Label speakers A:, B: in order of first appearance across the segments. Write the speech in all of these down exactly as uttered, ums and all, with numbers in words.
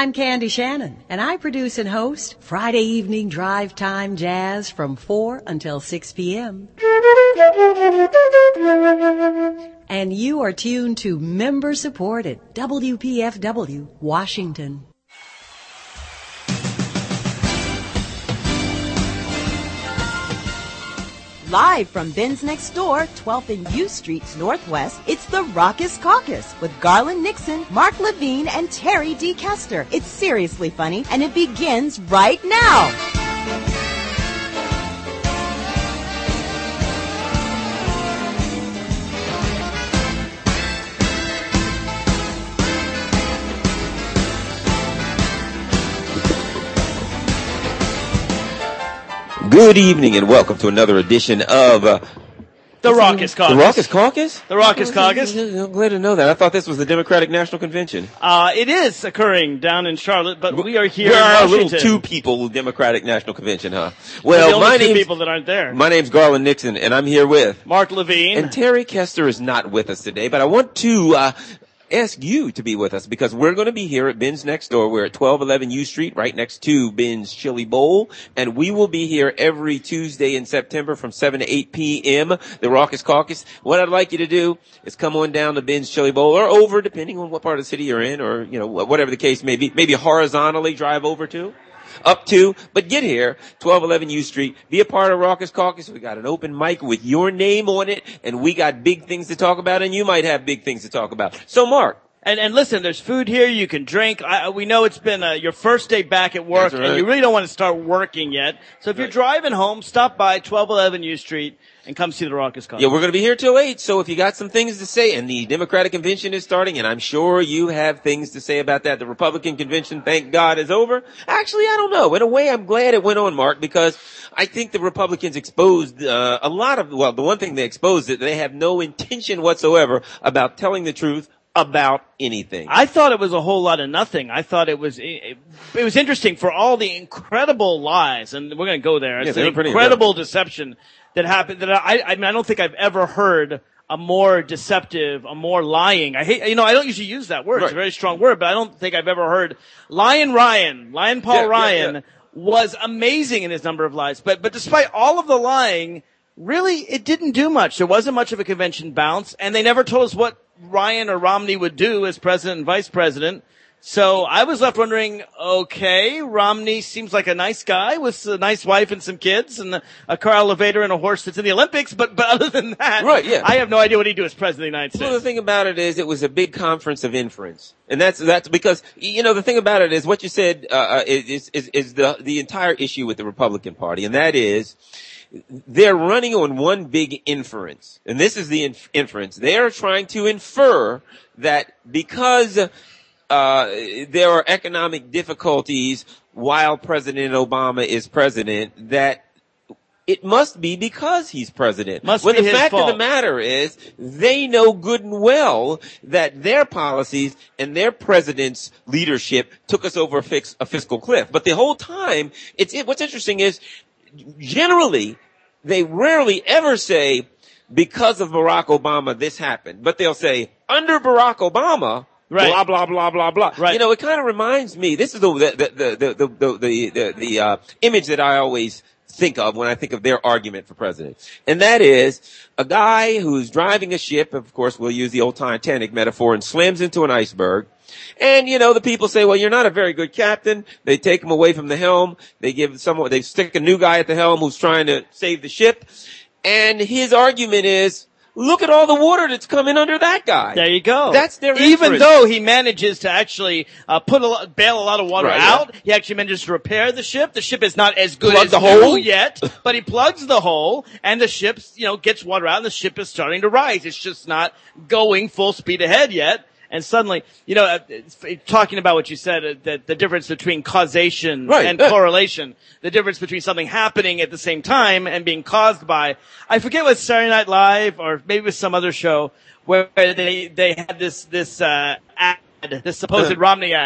A: I'm Candy Shannon, and I produce and host Friday Evening Drive Time Jazz from four until six p.m. And you are tuned to member-supported W P F W, Washington.
B: Live from Ben's Next Door, twelfth and U Street Northwest, it's the Raucous Caucus with Garland Nixon, Mark Levine, and Terry D. Kester. It's seriously funny, and it begins right now.
C: Good evening and welcome to another edition of uh,
D: the Raucous Caucus.
C: The Raucous Caucus?
D: The Raucous Caucus.
C: I'm glad to know that. I thought this was the Democratic National Convention.
D: Uh, it is occurring down in Charlotte, but we are here
C: we
D: in
C: are
D: Washington.
C: a little two people Democratic National Convention, huh?
D: Well, the
C: my
D: only two
C: name's,
D: people that aren't there.
C: My name's Garland Nixon, and I'm here with
D: Mark Levine.
C: And Terry Kester is not with us today, but I want to uh ask you to be with us because we're going to be here at Ben's Next Door. We're at twelve eleven U Street, right next to Ben's Chili Bowl, and we will be here every Tuesday in September from seven to eight p.m. The Raucous Caucus. What I'd like you to do is come on down to Ben's Chili Bowl or over, depending on what part of the city you're in, or you know whatever the case may be. Maybe horizontally drive over to. Up to, but get here, twelve eleven U Street, be a part of Raucous Caucus. We got an open mic with your name on it, and we got big things to talk about, and you might have big things to talk about. So, Mark.
D: And, and listen, there's food here, you can drink. I, we know it's been uh, your first day back at work,
C: right.
D: and you really don't want to start working yet. So if you're
C: right.
D: driving home, stop by twelve eleven U Street and come see the Raucous Caucus.
C: Yeah, we're going to be here till eight, so if you got some things to say, and the Democratic Convention is starting, and I'm sure you have things to say about that. The Republican Convention, thank God, is over. Actually, I don't know. In a way, I'm glad it went on, Mark, because I think the Republicans exposed uh, a lot of, well, the one thing they exposed is they have no intention whatsoever about telling the truth about anything.
D: I thought it was a whole lot of nothing. I thought it was it, it was interesting for all the incredible lies, and we're going to go there. It's
C: yeah,
D: an incredible deception that happened. That I, I mean, I don't think I've ever heard a more deceptive, a more lying. I hate, you know, I don't usually use that word.
C: Right.
D: It's a very strong word, but I don't think I've ever heard Lion Ryan, Lion Paul
C: yeah,
D: Ryan
C: yeah, yeah.
D: was amazing in his number of lies. But but despite all of the lying, really, it didn't do much. There wasn't much of a convention bounce, and they never told us what Ryan or Romney would do as president and vice president. So I was left wondering, okay, Romney seems like a nice guy with a nice wife and some kids and a car elevator and a horse that's in the Olympics, but, but other than that,
C: right, yeah.
D: I have no idea what he'd do as president of the United States.
C: Well, the thing about it is it was a big conference of inference. And that's, that's because, you know, the thing about it is what you said, uh, is, is, is the, the entire issue with the Republican Party, and that is, they're running on one big inference. And this is the inf- inference. They're trying to infer that because uh there are economic difficulties while President Obama is president, that it must be because he's president.
D: Must
C: when
D: be
C: the
D: his
C: fact
D: fault.
C: of the matter is, they know good and well that their policies and their president's leadership took us over a, fix, a fiscal cliff. But the whole time, it's it, what's interesting is, generally, they rarely ever say, because of Barack Obama, this happened. But they'll say, under Barack Obama,
D: right.
C: blah, blah, blah, blah, blah.
D: Right.
C: You know, it kind of reminds me, this is the, the, the, the, the, the, the, the, the uh, image that I always think of when I think of their argument for president. And that is a guy who's driving a ship, of course, we'll use the old Titanic metaphor, and slams into an iceberg. And, you know, the people say, well, you're not a very good captain. They take him away from the helm. They give someone, they stick a new guy at the helm who's trying to save the ship. And his argument is, look at all the water that's coming under that guy.
D: There you go.
C: That's their
D: Even
C: inference.
D: though he manages to actually uh, put a lot, bail a lot of water
C: Right,
D: out,
C: yeah.
D: he actually manages to repair the ship. The ship is not as good
C: Plug
D: as
C: the
D: new
C: hole?
D: yet, but he plugs the hole, and the ship, you know, gets water out, and the ship is starting to rise. It's just not going full speed ahead yet. And suddenly, you know, uh, talking about what you said, uh, that the difference between causation
C: right,
D: and
C: yeah.
D: correlation, the difference between something happening at the same time and being caused by, I forget what Saturday Night Live or maybe it was some other show where they, they had this, this, uh, ad, this supposed
C: Uh.
D: Romney ad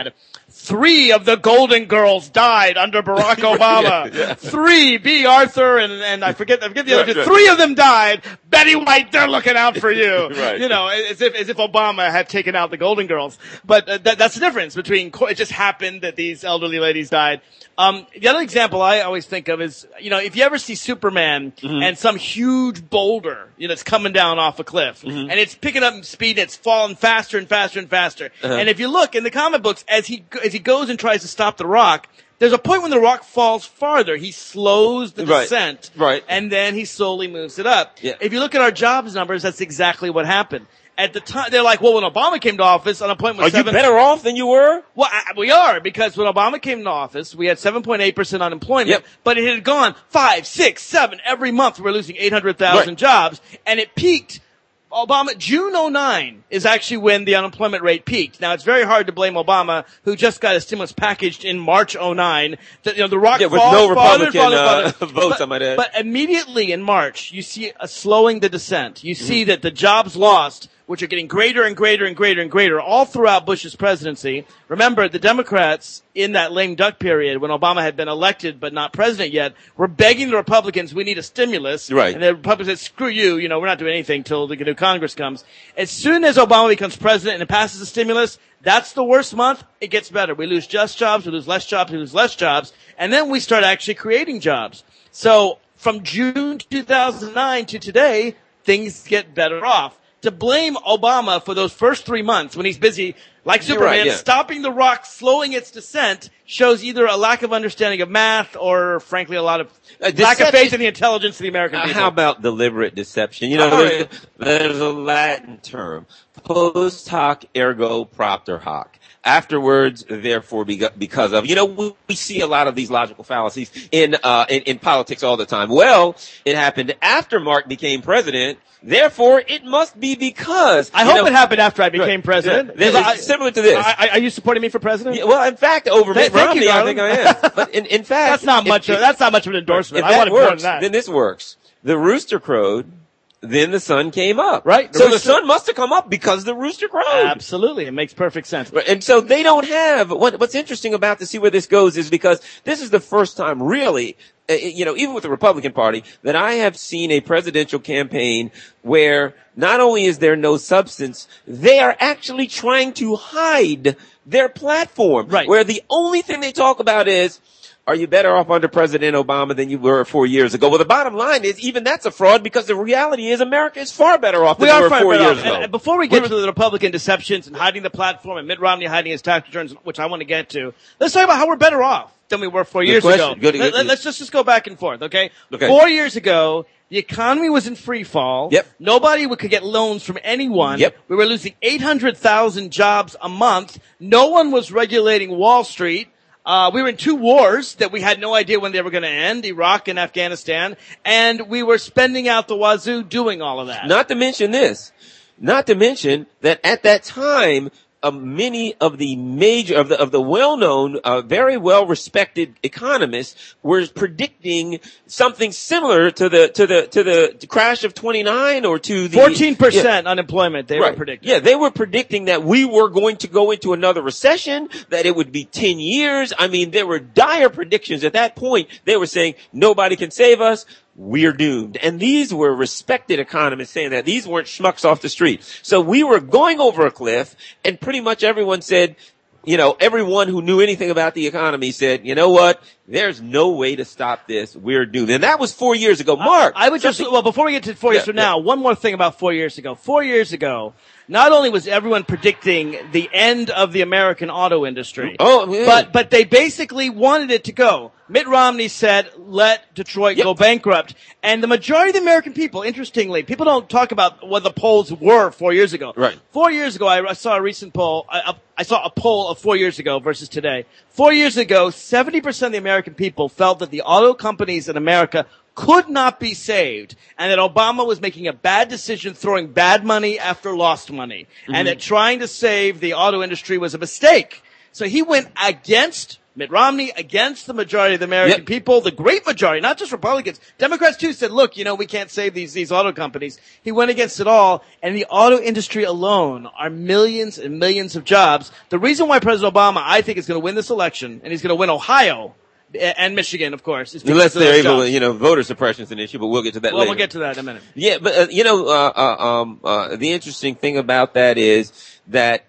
D: Three of the Golden Girls died under Barack Obama.
C: yeah, yeah.
D: Three, B. Arthur, and, and I forget, I forget the other
C: Right,
D: two.
C: right.
D: Three of them died. Betty White, they're looking out for you.
C: Right.
D: You know, as if, as if Obama had taken out the Golden Girls. But uh, that, that's the difference between, it just happened that these elderly ladies died. Um, the other example I always think of is, you know, if you ever see Superman mm-hmm. and some huge boulder, you know, it's coming down off a cliff mm-hmm. and it's picking up speed and it's falling faster and faster and faster. Uh-huh. And if you look in the comic books, as he, as he goes and tries to stop the rock, there's a point when the rock falls farther. He slows the
C: right.
D: descent.
C: Right.
D: And then he slowly moves it up.
C: Yeah.
D: If you look at our jobs numbers, that's exactly what happened. At the time, they're like, well, when Obama came to office, unemployment was
C: Are
D: seven.
C: you better off than you were?
D: Well, I, we are, because when Obama came to office, we had seven point eight percent unemployment,
C: Yep.
D: but it had gone five, six, seven every month. We were losing eight hundred thousand
C: Right.
D: jobs, and it peaked. Obama, June oh nine is actually when the unemployment rate peaked. Now, it's very hard to blame Obama, who just got a stimulus packaged in March oh nine. The, you know, the rock
C: Yeah, with
D: falls
C: no
D: farther,
C: Republican
D: farther,
C: uh,
D: farther.
C: votes,
D: but,
C: I might add.
D: But immediately in March, you see a slowing the descent. You see
C: Mm-hmm.
D: that the jobs lost, which are getting greater and greater and greater and greater all throughout Bush's presidency. Remember, the Democrats in that lame duck period when Obama had been elected but not president yet were begging the Republicans, we need a stimulus.
C: Right.
D: And the Republicans said, screw you, you know, we're not doing anything till the new Congress comes. As soon as Obama becomes president and passes a stimulus, that's the worst month. It gets better. We lose just jobs, we lose less jobs, we lose less jobs, and then we start actually creating jobs. So from June two thousand nine to today, things get better off. To blame Obama for those first three months when he's busy, like
C: You're
D: Superman,
C: right, yeah.
D: stopping the rock, slowing its descent, shows either a lack of understanding of math or, frankly, a lot of
C: Uh,
D: lack of
C: deception-
D: faith in the intelligence of the American
C: Uh,
D: people.
C: how about deliberate deception? You know,
D: All
C: there's,
D: right.
C: there's a Latin term, post hoc ergo propter hoc. Afterwards, therefore, beca- because of. You know, we, we see a lot of these logical fallacies in, uh, in, in politics all the time. Well, it happened after Mark became president. Therefore, it must be because.
D: I
C: you
D: hope
C: know,
D: it happened after I became
C: Right.
D: president.
C: Yeah. It's
D: I-
C: similar to this.
D: I, I, are you supporting me for president?
C: Yeah, well, in fact, over
D: Thank-
C: Mitt
D: thank you,
C: Romney, I
D: darling.
C: think I am. But in, in fact,
D: That's not
C: if-
D: much.
C: if-
D: of, that's not much of an endorsement.
C: If
D: I
C: that
D: want to put on
C: works,
D: that.
C: then this works. The rooster crowed, then the sun came up.
D: Right. The
C: So the
D: rooster-
C: sun must have come up because the rooster crowed.
D: Absolutely, it makes perfect sense.
C: Right, and so they don't have, what, what's interesting about to see where this goes is because this is the first time really, uh, you know, even with the Republican Party, that I have seen a presidential campaign where not only is there no substance, they are actually trying to hide their platform.
D: Right.
C: Where the only thing they talk about is, are you better off under President Obama than you were four years ago? Well, the bottom line is even that's a fraud because the reality is America is far better off than
D: We
C: we
D: are
C: were
D: far
C: four
D: better
C: years
D: off.
C: ago.
D: And, and before we get
C: We're-
D: to the Republican deceptions and hiding the platform and Mitt Romney hiding his tax returns, which I want to get to, let's talk about how we're better off than we were four
C: Good
D: years
C: question.
D: ago.
C: Good-
D: Let,
C: good-
D: us just, just go back and forth, okay?
C: Okay.
D: Four years ago, the economy was in free fall.
C: Yep.
D: Nobody would- could get loans from anyone.
C: Yep.
D: We were losing eight hundred thousand jobs a month. No one was regulating Wall Street. Uh, we were in two wars that we had no idea when they were going to end, Iraq and Afghanistan, and we were spending out the wazoo doing all of that.
C: Not to mention this. Not to mention that at that time, uh, many of the major, of the, of the well-known, uh, very well-respected economists were predicting something similar to the, to the, to the crash of twenty-nine or to the
D: fourteen percent unemployment they
C: Right.
D: were predicting.
C: Yeah, they were predicting that we were going to go into another recession, that it would be ten years. I mean, there were dire predictions at that point. They were saying nobody can save us. We're doomed. And these were respected economists saying that. These weren't schmucks off the street. So we were going over a cliff and pretty much everyone said, you know, everyone who knew anything about the economy said, you know what? There's no way to stop this. We're doomed. And that was four years ago. Mark.
D: I would just, well, before we get to four years
C: Yeah,
D: from now, one more thing about four years ago. Four years ago, not only was everyone predicting the end of the American auto industry,
C: Oh, yeah.
D: but, but they basically wanted it to go. Mitt Romney said, let Detroit
C: Yep.
D: go bankrupt. And the majority of the American people, interestingly, people don't talk about what the polls were four years ago.
C: Right.
D: Four years ago, I, I saw a recent poll, I, I saw a poll of four years ago versus today. Four years ago, seventy percent of the American people felt that the auto companies in America could not be saved, and that Obama was making a bad decision throwing bad money after lost money, mm-hmm. and that trying to save the auto industry was a mistake. So he went against Mitt Romney against the majority of the American
C: Yep.
D: people, the great majority, not just Republicans. Democrats too said, look, you know, we can't save these, these auto companies. He went against it all, and the auto industry alone are millions and millions of jobs. The reason why President Obama, I think, is going to win this election, and he's going to win Ohio, and Michigan, of course. Is
C: Unless they're able
D: jobs.
C: to, you know, voter suppression is an issue, but we'll get to that
D: Well,
C: later.
D: we'll get to that in a minute.
C: Yeah, but, uh, you know, uh, uh, um, uh, the interesting thing about that is that,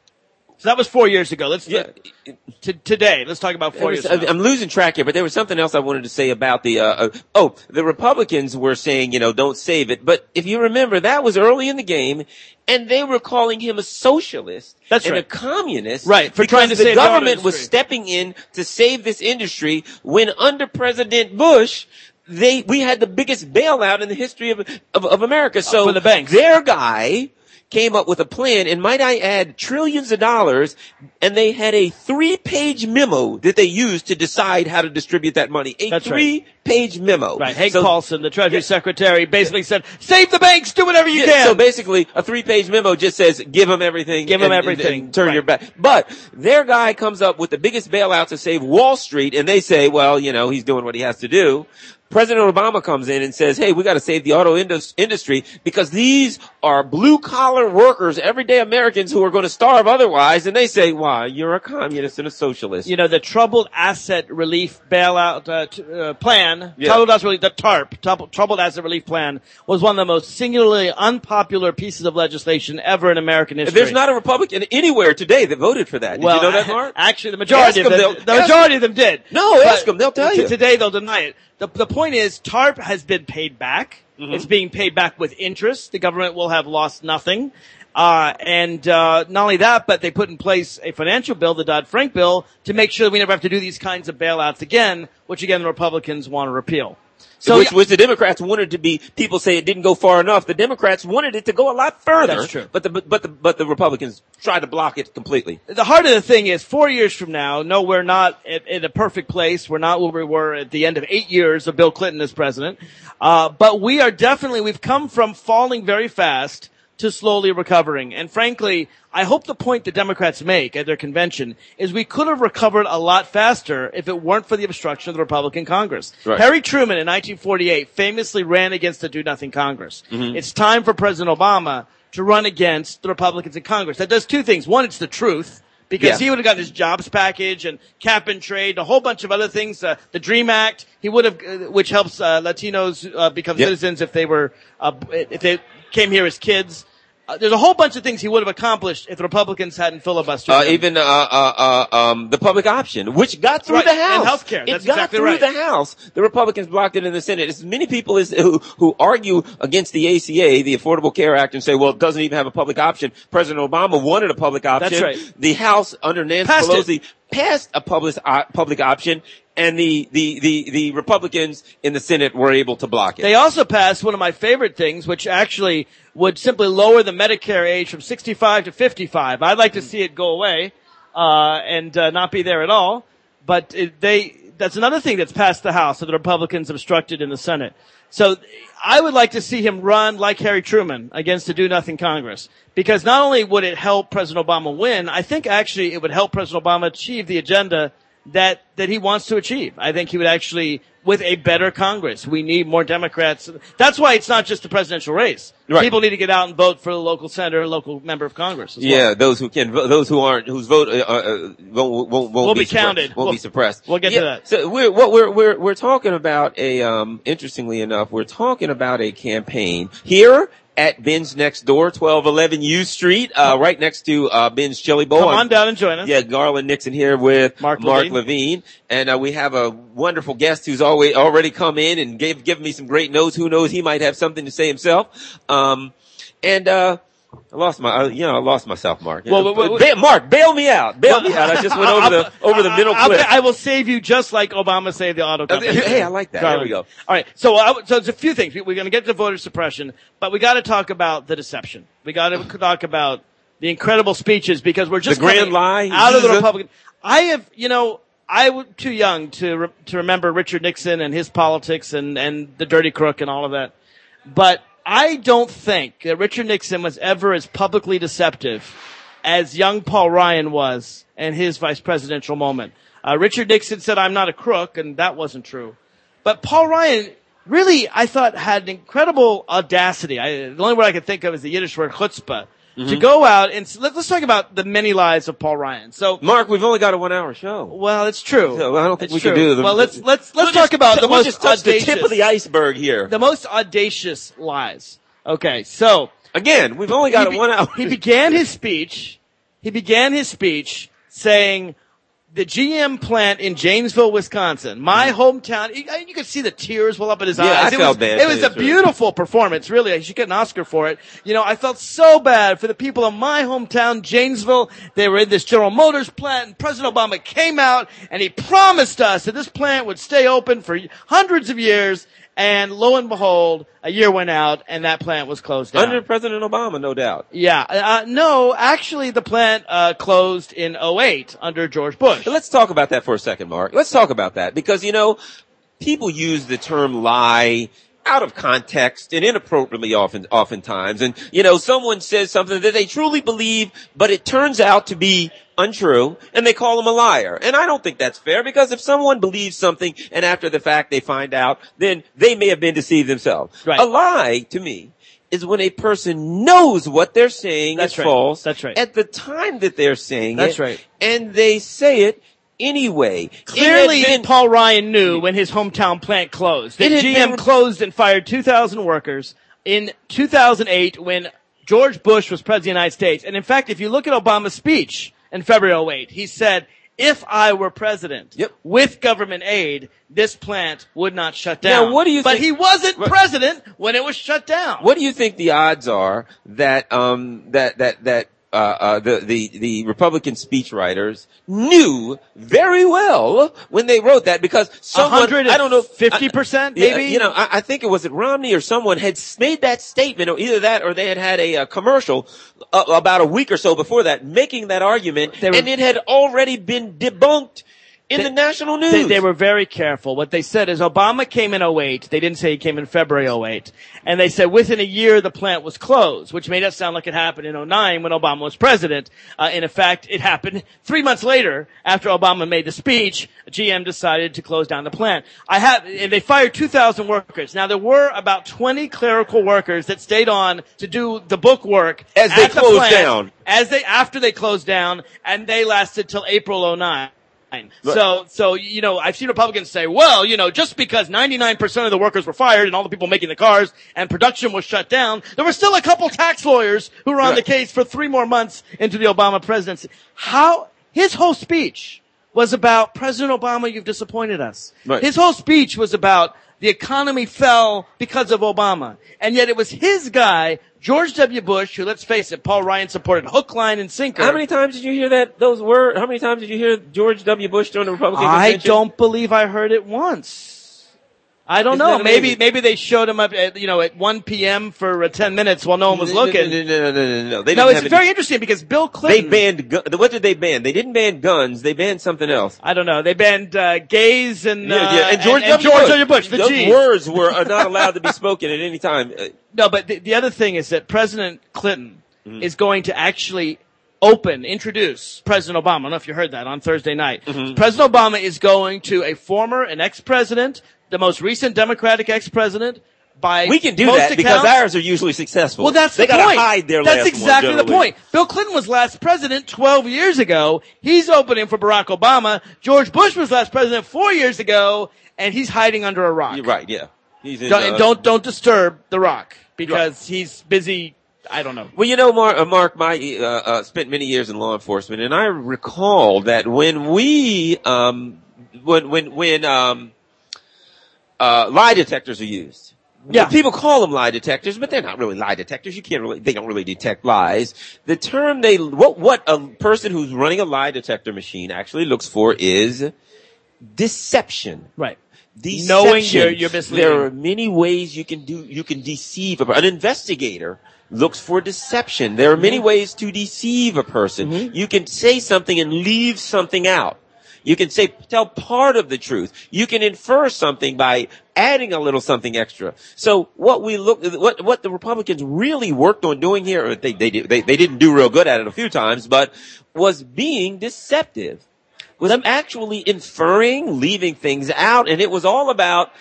D: So that was four years ago. Let's,
C: yeah,
D: to, today, let's talk about four
C: was,
D: years ago.
C: I'm losing track here, but there was something else I wanted to say about the, uh, uh, oh, the Republicans were saying, you know, don't save it. But if you remember, that was early in the game, and they were calling him a socialist
D: That's
C: and
D: right.
C: a communist.
D: Right, for
C: because
D: trying to
C: the
D: save the auto
C: government was
D: industry.
C: stepping in to save this industry when under President Bush, they, we had the biggest bailout in the history of, of, of America. So
D: for the banks.
C: their guy came up with a plan, and might I add, trillions of dollars, and they had a three-page memo that they used to decide how to distribute that money. A
D: That's right.
C: three-page memo.
D: Right. Hank
C: So-
D: Paulson, the Treasury
C: Yeah.
D: Secretary, basically said, save the banks, do whatever you
C: Yeah,
D: can.
C: So basically, a three-page memo just says, give them everything.
D: Give 'em
C: and-
D: everything.
C: and turn
D: Right.
C: your back. But their guy comes up with the biggest bailout to save Wall Street, and they say, well, you know, he's doing what he has to do. President Obama comes in and says, hey, we got to save the auto indus- industry because these are blue-collar workers, everyday Americans who are going to starve otherwise. And they say, why, you're a communist and a socialist.
D: You know, the Troubled Asset Relief Bailout uh, t- uh, Plan,
C: Yeah.
D: Troubled Asset Relief, the TARP, Troubled, Troubled Asset Relief Plan, was one of the most singularly unpopular pieces of legislation ever in American history.
C: There's not a Republican anywhere today that voted for that. Did
D: well,
C: you know that, Mark?
D: Actually, the majority
C: Ask
D: of
C: them,
D: them,
C: they'll-
D: the
C: ask
D: majority of them did.
C: No, ask
D: But
C: them, they'll tell
D: t-
C: you.
D: Today they'll deny it. The, the point is, TARP has been paid back.
C: Mm-hmm.
D: It's being paid back with interest. The government will have lost nothing. Uh, and, uh, not only that, but they put in place a financial bill, the Dodd-Frank bill, to make sure that we never have to do these kinds of bailouts again, which again the Republicans want to repeal. So,
C: which, which the Democrats wanted to be, people say it didn't go far enough. The Democrats wanted it to go a lot further.
D: That's true.
C: But the, but the, but the Republicans tried to block it completely.
D: the heart of the thing is, four years from now, no, we're not at, at a perfect place. We're not where we were at the end of eight years of Bill Clinton as president. Uh, but we are definitely, we've come from falling very fast to slowly recovering. And frankly, I hope the point the Democrats make at their convention is we could have recovered a lot faster if it weren't for the obstruction of the Republican Congress.
C: Right.
D: Harry Truman in nineteen forty-eight famously ran against the do-nothing Congress.
C: Mm-hmm.
D: It's time for President Obama to run against the Republicans in Congress. That does two things. One, it's the truth. Because
C: Yeah.
D: he would have gotten his jobs package and cap and trade, a whole bunch of other things. Uh, the DREAM Act, he would have, uh, which helps uh, Latinos uh, become
C: Yep.
D: citizens if they were, uh, if they came here as kids. Uh, there's a whole bunch of things he would have accomplished if the Republicans hadn't filibustered
C: Uh,
D: him.
C: even, uh, uh, uh, um, the public option, which got through
D: Right,
C: the House.
D: and healthcare.
C: It
D: That's
C: got
D: exactly
C: through
D: right.
C: the House. The Republicans blocked it in the Senate. As many people as, who, who argue against the A C A, the Affordable Care Act, and say, well, it doesn't even have a public option. President Obama wanted a public option.
D: That's right.
C: The House under Nancy
D: Passed it.
C: Pelosi passed a public, uh, public option, and the, the, the, the Republicans in the Senate were able to block it.
D: They also passed one of my favorite things, which actually would simply lower the Medicare age from sixty-five to fifty-five. I'd like to see it go away, uh, and, uh, not be there at all. But it, they, that's another thing that's passed the House that the Republicans obstructed in the Senate. So I would like to see him run like Harry Truman against the do-nothing Congress. Because not only would it help President Obama win, I think actually it would help President Obama achieve the agenda that, that he wants to achieve. I think he would actually, with a better Congress, we need more Democrats. That's why it's not just the presidential race.
C: Right.
D: People need to get out and vote for the local senator, local member of Congress as well.
C: Yeah, those who can, vo- those who aren't, whose vote uh, uh, won't, won't, won't
D: Will
C: be,
D: be counted.
C: Suppre- won't
D: We'll-
C: be suppressed.
D: we'll get to
C: Yeah,
D: that.
C: So we're what we're we're we're talking about a um interestingly enough, we're talking about a campaign here at Ben's Next Door, twelve eleven U Street, uh right next to uh Ben's Chili Bowl.
D: Come
C: I'm-
D: on down and join us.
C: Yeah, Garland Nixon here with
D: Mark
C: Mark
D: Levine.
C: Levine. And uh, we have a wonderful guest who's always already come in and gave given me some great notes. Who knows, he might have something to say himself. Um and uh I lost my, uh, you know, I lost myself, Mark.
D: Well, well, well,
C: Ba- Mark, bail me out. Bail me out. I just went over the over the middle
D: I'll-
C: cliff.
D: I will save you just like Obama saved the auto company.
C: Hey, I like that. There we go.
D: All right. So, I, so there's a few things. We- We're going to get to voter suppression, but we got to talk about the deception. We got to talk about the incredible speeches because we're just
C: The grand
D: coming
C: lie.
D: out of the
C: Jesus.
D: Republican. I have, you know, I was too young to re- to remember Richard Nixon and his politics and and the dirty crook and all of that, but I don't think that Richard Nixon was ever as publicly deceptive as young Paul Ryan was in his vice presidential moment. Uh, Richard Nixon said, I'm not a crook, and that wasn't true. But Paul Ryan really, I thought, had incredible audacity. I, the only word I could think of is the Yiddish word chutzpah. Mm-hmm. To go out and let, let's talk about the many lies of Paul Ryan. So,
C: Mark, we've only got a one-hour show.
D: Well, it's true.
C: So I don't think
D: it's
C: we
D: true.
C: can do the.
D: Well, let's let's let's
C: we'll
D: talk
C: just,
D: about the
C: we'll
D: most
C: just touch
D: audacious,
C: the tip of the iceberg here.
D: The most audacious lies. Okay, so
C: again, we've only got
D: be,
C: a one hour.
D: He began his speech. He began his speech saying, the G M plant in Janesville, Wisconsin, my hometown. You, you could see the tears well up in his
C: yeah,
D: eyes.
C: I
D: it
C: felt
D: was,
C: bad.
D: It was a beautiful performance, really. I should get an Oscar for it. You know, I felt so bad for the people of my hometown, Janesville. They were in this General Motors plant, and President Obama came out, and he promised us that this plant would stay open for hundreds of years. And lo and behold, a year went out, and that plant was closed down.
C: Under President Obama, no doubt.
D: Yeah. Uh, no, actually, the plant uh closed in oh eight under George Bush.
C: But let's talk about that for a second, Mark. Let's talk about that. Because, you know, people use the term lie out of context and inappropriately often, oftentimes. And, you know, someone says something that they truly believe, but it turns out to be untrue, and they call them a liar. And I don't think that's fair, because if someone believes something and after the fact they find out, then they may have been deceived themselves.
D: Right.
C: A lie, to me, is when a person knows what they're saying
D: that's
C: is
D: right.
C: false.
D: That's right.
C: At the time that they're saying
D: that's
C: it.
D: That's right.
C: And they say it anyway.
D: Clearly,
C: been,
D: Paul Ryan knew when his hometown plant closed. That G M been, closed and fired two thousand workers in two thousand eight when George Bush was president of the United States. And in fact, if you look at Obama's speech in February oh eight, he said, if I were president,
C: yep.
D: with government aid, this plant would not shut down.
C: Now, what do you
D: but
C: think,
D: he wasn't what, president when it was shut down.
C: What do you think the odds are that, um, that, that, that, uh, uh, the, the, the Republican speechwriters knew very well when they wrote that, because someone, I don't know,
D: fifty percent maybe?
C: You know, I, I think it was it Romney or someone had made that statement, or either that or they had had a, a commercial uh, about a week or so before that making that argument, were, and it had already been debunked in
D: they,
C: the national news.
D: They, they were very careful. What they said is Obama came in oh eight. They didn't say he came in February oh eight. And they said within a year the plant was closed, which made us sound like it happened in oh nine when Obama was president. Uh, and in fact, it happened three months later after Obama made the speech. G M decided to close down the plant. I have, and they fired two thousand workers. Now there were about twenty clerical workers that stayed on to do the book work
C: as they closed
D: the plant,
C: down.
D: As they, after they closed down, and they lasted till April oh nine. So, so, you know, I've seen Republicans say, well, you know, just because ninety-nine percent of the workers were fired and all the people making the cars and production was shut down, there were still a couple tax lawyers who were on right. the case for three more months into the Obama presidency. How, his whole speech was about, President Obama, you've disappointed us.
C: Right.
D: His whole speech was about the economy fell because of Obama. And yet it was his guy, George W. Bush, who, let's face it, Paul Ryan supported hook, line, and sinker.
C: How many times did you hear that, those words? How many times did you hear George W. Bush during the Republican
D: I
C: convention?
D: don't believe I heard it once. I don't
C: Isn't
D: know. Maybe, maybe they showed him up at, you know, at one p.m. for uh, ten minutes while no one was looking.
C: No, no, no, no, no. no. They
D: no,
C: didn't
D: it's
C: have
D: very
C: any,
D: interesting because Bill Clinton.
C: They banned, gu- what did they ban? They didn't ban guns. They banned something else.
D: I don't know. They banned, uh, gays and, uh,
C: yeah, yeah. and George,
D: and, and George W. Bush. The
C: Those
D: G's.
C: words were are not allowed to be spoken at any time.
D: No, but the, the other thing is that President Clinton mm-hmm. is going to actually open, introduce President Obama. I don't know if you heard that on Thursday night. Mm-hmm. President Obama is going to a former, an ex-president, the most recent Democratic ex-president, by
C: we can do
D: most
C: that
D: accounts,
C: because ours are usually successful.
D: Well, that's
C: they
D: the
C: gotta
D: point.
C: hide their
D: That's
C: last
D: exactly
C: one,
D: the point. Bill Clinton was last president twelve years ago. He's opening for Barack Obama. George Bush was last president four years ago, and he's hiding under a rock.
C: You're right. Yeah. He's in,
D: don't,
C: uh,
D: and don't don't disturb the rock because right. he's busy. I don't know.
C: Well, you know, Mark, uh, Mark my, uh, uh, spent many years in law enforcement, and I recall that when we, um, when, when, when, um, uh, lie detectors are used.
D: Yeah.
C: People call them lie detectors, but they're not really lie detectors. You can't really, they don't really detect lies. The term they, what, what a person who's running a lie detector machine actually looks for is deception.
D: Right.
C: Deception.
D: Knowing you're, you're misleading.
C: There are many ways you can do, you can deceive a, an investigator looks for deception. There are many mm-hmm. ways to deceive a person. Mm-hmm. You can say something and leave something out. You can say, tell part of the truth. You can infer something by adding a little something extra. So what we look, what, what the Republicans really worked on doing here, or they, they, they, they didn't do real good at it a few times, but was being deceptive. was actually inferring, leaving things out, and it was all about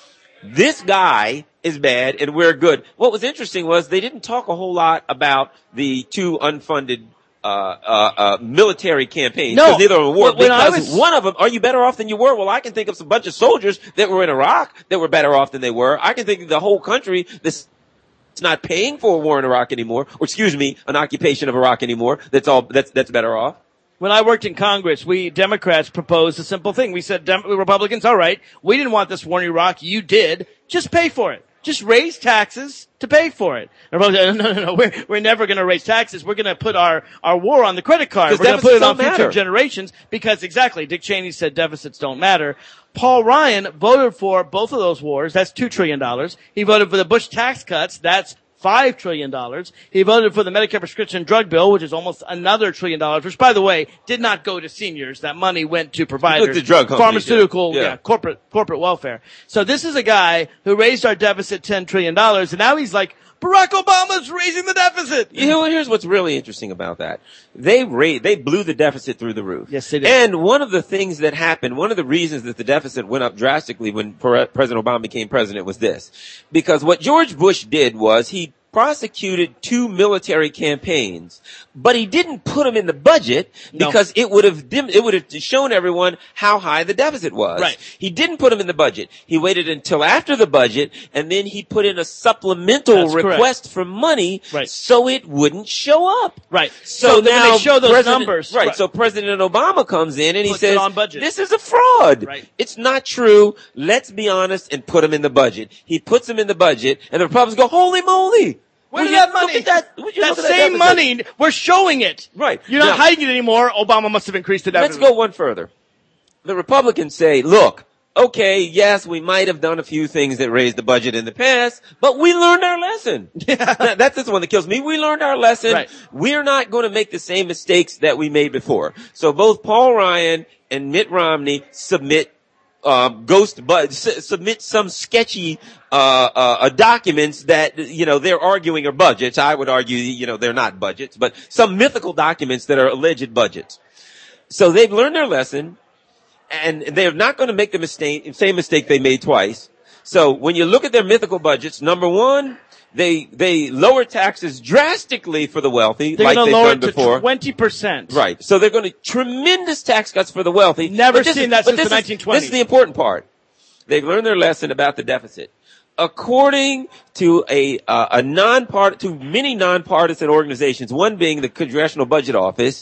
C: this guy is bad and we're good. What was interesting was they didn't talk a whole lot about the two unfunded uh uh, uh military campaigns.
D: No,
C: neither of them were.
D: When I
C: because
D: was,
C: one of them, are you better off than you were? Well, I can think of some bunch of soldiers that were in Iraq that were better off than they were. I can think of the whole country that's not paying for a war in Iraq anymore, or excuse me, an occupation of Iraq anymore. That's all. That's that's better off.
D: When I worked in Congress, we Democrats proposed a simple thing. We said, Dem- Republicans, all right, we didn't want this war in Iraq. You did. Just pay for it. Just raise taxes to pay for it. And Republicans, no, no, no, we're, we're never going to raise taxes. We're going to put our, our war on the credit card. We're going to put it on future
C: matter.
D: generations because exactly, Dick Cheney said deficits don't matter. Paul Ryan voted for both of those wars. That's two trillion dollars. He voted for the Bush tax cuts. That's five trillion dollars. He voted for the Medicare prescription drug bill, which is almost another trillion dollars, which, by the way, did not go to seniors. That money went to providers,
C: the drug companies,
D: pharmaceutical,
C: yeah.
D: yeah. yeah, corporate, corporate welfare. So this is a guy who raised our deficit ten trillion dollars, and now he's like, Barack Obama's raising the deficit.
C: You know, here's what's really interesting about that. They ra- they blew the deficit through the roof.
D: Yes, they did.
C: And one of the things that happened, one of the reasons that the deficit went up drastically when Pre- President Obama became president was this. Because what George Bush did was he prosecuted two military campaigns, but he didn't put them in the budget because no. it would have dim- it would have shown everyone how high the deficit was.
D: Right.
C: He didn't put them in the budget. He waited until after the budget, and then he put in a supplemental
D: That's
C: request
D: correct.
C: for money
D: right.
C: so it wouldn't show up.
D: Right.
C: So,
D: so
C: now
D: when they show those
C: President,
D: numbers.
C: Right,
D: right.
C: So President Obama comes in and he
D: Puts
C: says,
D: it on budget.
C: this is a fraud.
D: Right.
C: It's not true. Let's be honest and put them in the budget. He puts them in the budget, and the Republicans go, holy moly.
D: Where
C: Would
D: did
C: you
D: that money?
C: look at that, would you
D: that
C: look at
D: same
C: that
D: money, we're showing it.
C: Right.
D: You're not
C: Now,
D: hiding it anymore. Obama must have increased the deficit.
C: Let's go one further. The Republicans say, look, okay, yes, we might have done a few things that raised the budget in the past, but we learned our lesson. that, that's the one that kills me. We learned our lesson.
D: Right.
C: We're not going to make the same mistakes that we made before. So both Paul Ryan and Mitt Romney submit Uh, ghost, but s- submit some sketchy, uh, uh, documents that, you know, they're arguing are budgets. I would argue, you know, they're not budgets, but some mythical documents that are alleged budgets. So they've learned their lesson, and they're not going to make the mistake, same mistake they made twice. So when you look at their mythical budgets, number one, they, they lower taxes drastically for the wealthy,
D: they're
C: like they've
D: lower
C: done before.
D: To twenty percent.
C: Right. So they're going to tremendous tax cuts for the wealthy.
D: Never
C: But this
D: seen
C: is-
D: that
C: but
D: since
C: this
D: the
C: is-
D: nineteen twenties.
C: This is the important part. They've learned their lesson about the deficit. According to a uh, a non-part to many nonpartisan organizations, one being the Congressional Budget Office,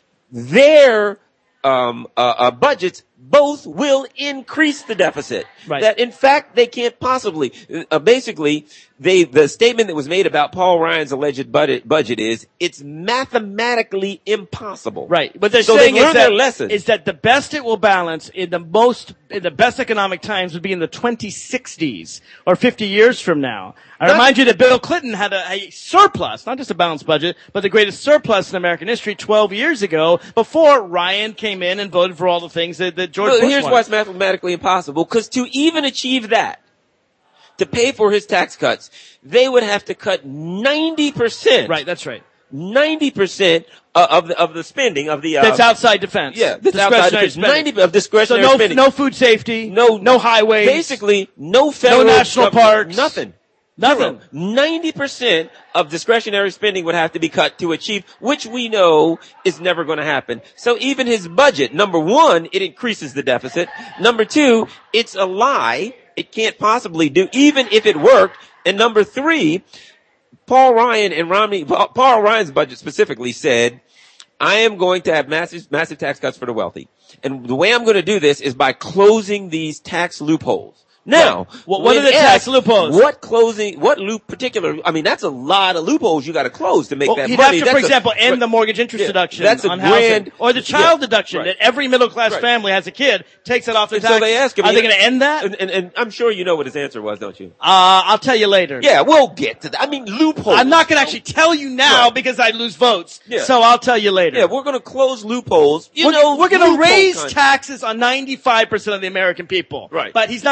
C: their um uh, uh budgets both will increase the deficit.
D: Right.
C: That in fact they can't possibly. Uh, basically, they the statement that was made about Paul Ryan's alleged budget budget is it's mathematically impossible.
D: Right. What they're
C: So
D: saying
C: they
D: is
C: learned
D: that,
C: their lesson.
D: is that the best it will balance in the most, in the best economic times would be in the twenty sixties or fifty years from now. I
C: Not-
D: remind you that Bill Clinton had a, a surplus, not just a balanced budget, but the greatest surplus in American history twelve years ago before Ryan came in and voted for all the things that, that George
C: Well,
D: Bush
C: here's
D: wanted.
C: why it's mathematically impossible. Because to even achieve that, to pay for his tax cuts, they would have to cut ninety percent.
D: Right, that's right.
C: ninety percent of the, of the spending of the, uh,
D: That's outside defense.
C: yeah, that's outside
D: Discretionary
C: defense.
D: spending.
C: ninety of
D: So
C: discretionary
D: no,
C: spending.
D: no food safety,
C: no,
D: no highways,
C: Basically, no federal
D: no national
C: government,
D: parks.
C: Nothing.
D: nothing.
C: ninety percent of discretionary spending would have to be cut to achieve, which we know is never going to happen. So even his budget, number one, it increases the deficit. Number two, it's a lie. It can't possibly do, even if it worked. And number three, Paul Ryan and Romney, Paul Ryan's budget specifically said, I am going to have massive, massive tax cuts for the wealthy. And the way I'm going to do this is by closing these tax loopholes. Now,
D: What- what are
C: when
D: the tax
C: asked
D: loopholes?
C: What closing, what loop particular, I mean, that's a lot of loopholes you got to close to make
D: Well,
C: that
D: he'd
C: money.
D: have to,
C: That's
D: for
C: a-
D: example, end
C: right.
D: the mortgage interest
C: Yeah,
D: deduction
C: that's a
D: on
C: grand-
D: housing. Or the child
C: yeah,
D: deduction
C: right.
D: that every middle-class
C: Right.
D: family has a kid, takes it off their
C: And
D: tax.
C: so they ask him,
D: Are they
C: you-
D: going to end that?
C: And, and, and I'm sure you know what his answer was, don't you?
D: Uh, I'll tell you later.
C: Yeah, we'll get to that. I mean, loopholes.
D: I'm not going to actually tell you now
C: Right.
D: because I lose votes.
C: Yeah.
D: So I'll tell you later.
C: Yeah, we're going to close loopholes. You
D: we're,
C: know,
D: we're going to
C: loophole
D: raise
C: kind-
D: taxes on ninety-five percent of the American people.
C: Right.
D: But he's not going to say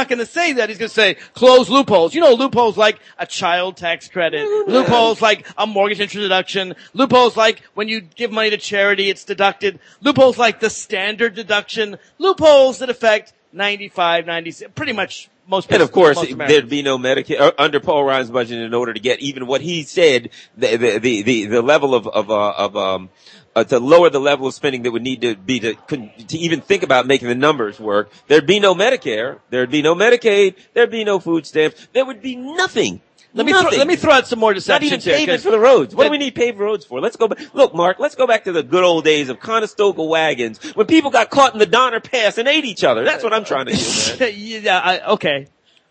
D: say that, he's going to say close loopholes. You know, loopholes like a child tax credit, loopholes like a mortgage interest deduction, loopholes like when you give money to charity, it's deducted, loopholes like the standard deduction, loopholes that affect ninety-five, ninety, pretty much most people.
C: And of course, there'd be no Medicare uh, under Paul Ryan's budget in order to get even what he said, the the the the, the level of of uh, of um uh, to lower the level of spending that would need to be to to even think about making the numbers work. There'd be no Medicare, there'd be no Medicaid, there'd be no food stamps, there would be nothing.
D: Let me, throw, let me throw out some more deceptions
C: Not even
D: here.
C: pavement for the roads. What do we need paved roads for? Let's go back. Look, Mark, let's go back to the good old days of Conestoga wagons when people got caught in the Donner Pass and ate each other. That's what I'm trying to do, man.
D: yeah, I, okay.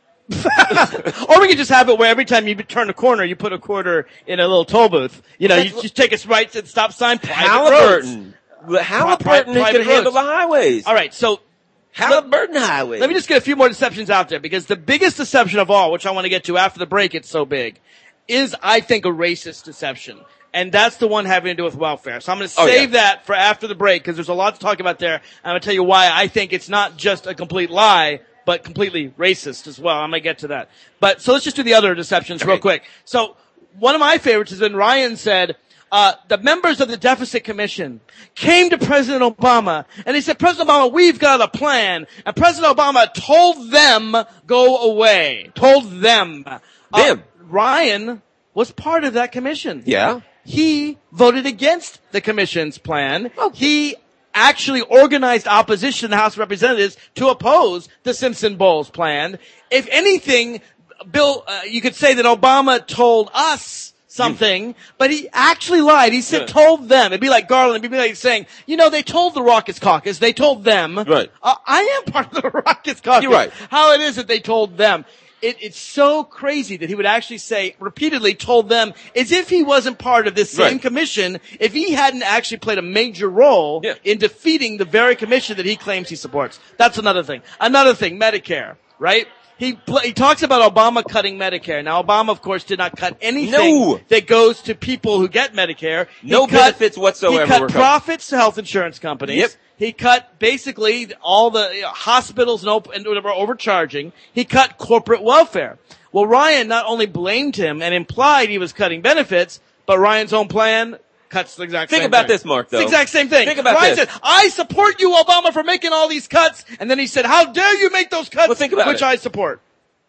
D: Or we could just have it where every time you turn a corner, you put a quarter in a little toll booth. You know, you just take us right to the stop sign, private
C: Halliburton.
D: roads.
C: Halliburton
D: Pri-
C: can handle the highways.
D: All right, so
C: Halliburton highways.
D: Let me just get a few more deceptions out there, because the biggest deception of all, which I want to get to after the break, it's so big, is, I think, a racist deception. And that's the one having to do with welfare. So I'm going to save
C: oh, yeah.
D: that for after the break, because there's a lot to talk about there. I'm going to tell you why I think it's not just a complete lie, but completely racist as well. I'm going to get to that. But, so let's just do the other deceptions
C: okay.
D: real quick. So, one of my favorites is when Ryan said, uh, the members of the Deficit Commission came to President Obama, and they said, President Obama, we've got a plan. And President Obama told them, go away. Told them.
C: Them.
D: Uh, Ryan was part of that commission.
C: Yeah.
D: He voted against the commission's plan. Oh. He actually organized opposition in the House of Representatives to oppose the Simpson-Bowles plan. If anything, Bill, uh, you could say that Obama told us something, you. but he actually lied. He said, yeah. told them. It'd be like Garland. It'd be like saying, you know, they told the Raucous Caucus. They told them.
C: Right.
D: Uh, I am part of the Raucous Caucus.
C: You're right.
D: How it is that they told them. It, it's so crazy that he would actually say, repeatedly told them, as if he wasn't part of this same
C: right.
D: commission, if he hadn't actually played a major role
C: yeah.
D: in defeating the very commission that he claims he supports. That's another thing. Another thing, Medicare, right? He he talks about Obama cutting Medicare. Now, Obama, of course, did not cut anything
C: no.
D: that goes to people who get Medicare. He
C: no
D: cut,
C: benefits whatsoever.
D: He cut profits to health insurance companies.
C: Yep.
D: He cut basically all the you know, hospitals and, op- and whatever overcharging. He cut corporate welfare. Well, Ryan not only blamed him and implied he was cutting benefits, but Ryan's own plan cuts the exact
C: Think
D: same thing.
C: Think about this, Mark, though.
D: It's the exact same thing.
C: Think about
D: Ryan
C: this.
D: said, I support you, Obama, for making all these cuts. And then he said, how dare you make those cuts,
C: well, think about
D: which
C: it.
D: I support.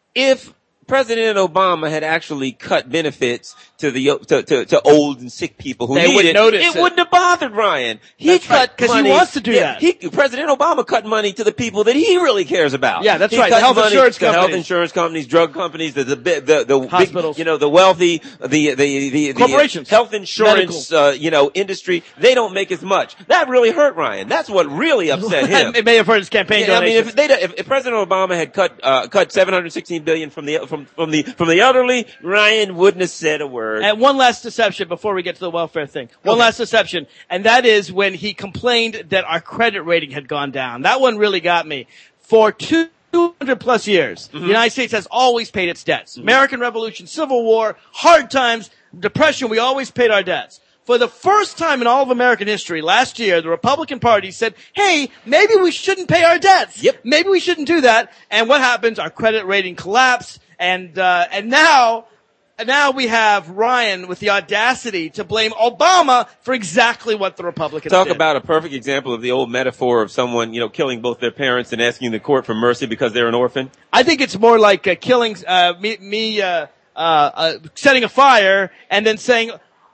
C: If President Obama had actually cut benefits to the to to, to old and sick people who
D: they
C: need
D: would
C: it, it,
D: it
C: wouldn't have bothered Ryan. He
D: that's
C: cut
D: right, 'cause
C: money.
D: he wants to do
C: yeah,
D: that.
C: He, President Obama cut money to the people that he really cares about.
D: Yeah, that's
C: he
D: right.
C: Cut
D: The health
C: money
D: insurance
C: to
D: companies,
C: health insurance companies, drug companies, the the the, the
D: hospitals,
C: big, you know, the wealthy, the the the, the
D: corporations,
C: health insurance, uh, you know, industry. They don't make as much. That really hurt Ryan. That's what really upset him.
D: It may have hurt his campaign.
C: Yeah, I mean, if they if, if President Obama had cut uh, cut seven hundred sixteen billion from the from from the from the elderly, Ryan wouldn't have said a word.
D: And one last deception before we get to the welfare thing. One
C: okay.
D: last deception. And that is when he complained that our credit rating had gone down. That one really got me. For two hundred plus years, mm-hmm. the United States has always paid its debts. Mm-hmm. American Revolution, Civil War, hard times, Depression, we always paid our debts. For the first time in all of American history, last year, the Republican Party said, hey, maybe we shouldn't pay our debts.
C: Yep.
D: Maybe we shouldn't do that. And what happens? Our credit rating collapsed. And, uh, and now, And now we have Ryan with the audacity to blame Obama for exactly what the Republicans
C: Talk
D: did.
C: about a perfect example of the old metaphor of someone, you know, killing both their parents and asking the court for mercy because they're an orphan.
D: I think it's more like uh, killing uh, me, me uh, uh, uh, setting a fire and then saying,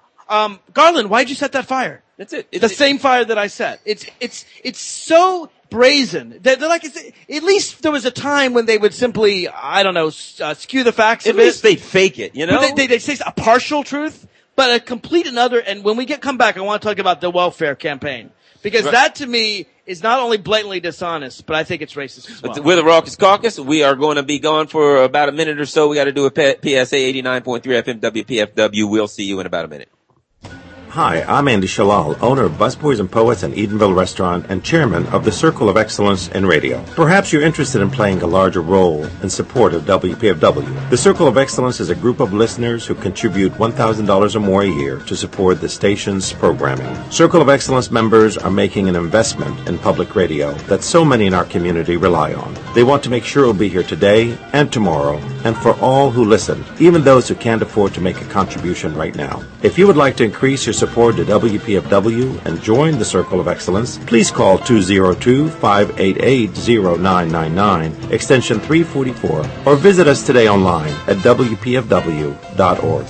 D: um, Garland, why'd you set that fire?
C: That's it. It's,
D: the same fire that I set. It's it's it's so brazen. They're, they're like, it's, at least there was a time when they would simply, I don't know, uh, skew the facts
C: At
D: a bit.
C: least they'd fake it, you know?
D: But they, they, they say a partial truth, but a complete another. And when we get come back, I want to talk about the welfare campaign. Because right. that, to me, is not only blatantly dishonest, but I think it's racist as well.
C: We're the Raucous Caucus. We are going to be gone for about a minute or so. We got to do a P S A eighty-nine point three F M W P F W. We'll see you in about a minute.
E: Hi, I'm Andy Shalal, owner of Busboys and Poets and Edenville Restaurant and chairman of the Circle of Excellence in Radio. Perhaps you're interested in playing a larger role in support of W P F W. The Circle of Excellence is a group of listeners who contribute one thousand dollars or more a year to support the station's programming. Circle of Excellence members are making an investment in public radio that so many in our community rely on. They want to make sure it'll be here today and tomorrow and for all who listen, even those who can't afford to make a contribution right now. If you would like to increase your support to W P F W and join the Circle of Excellence, please call two oh two, five eight eight, oh nine nine nine, extension three forty-four, or visit us today online at W P F W dot org.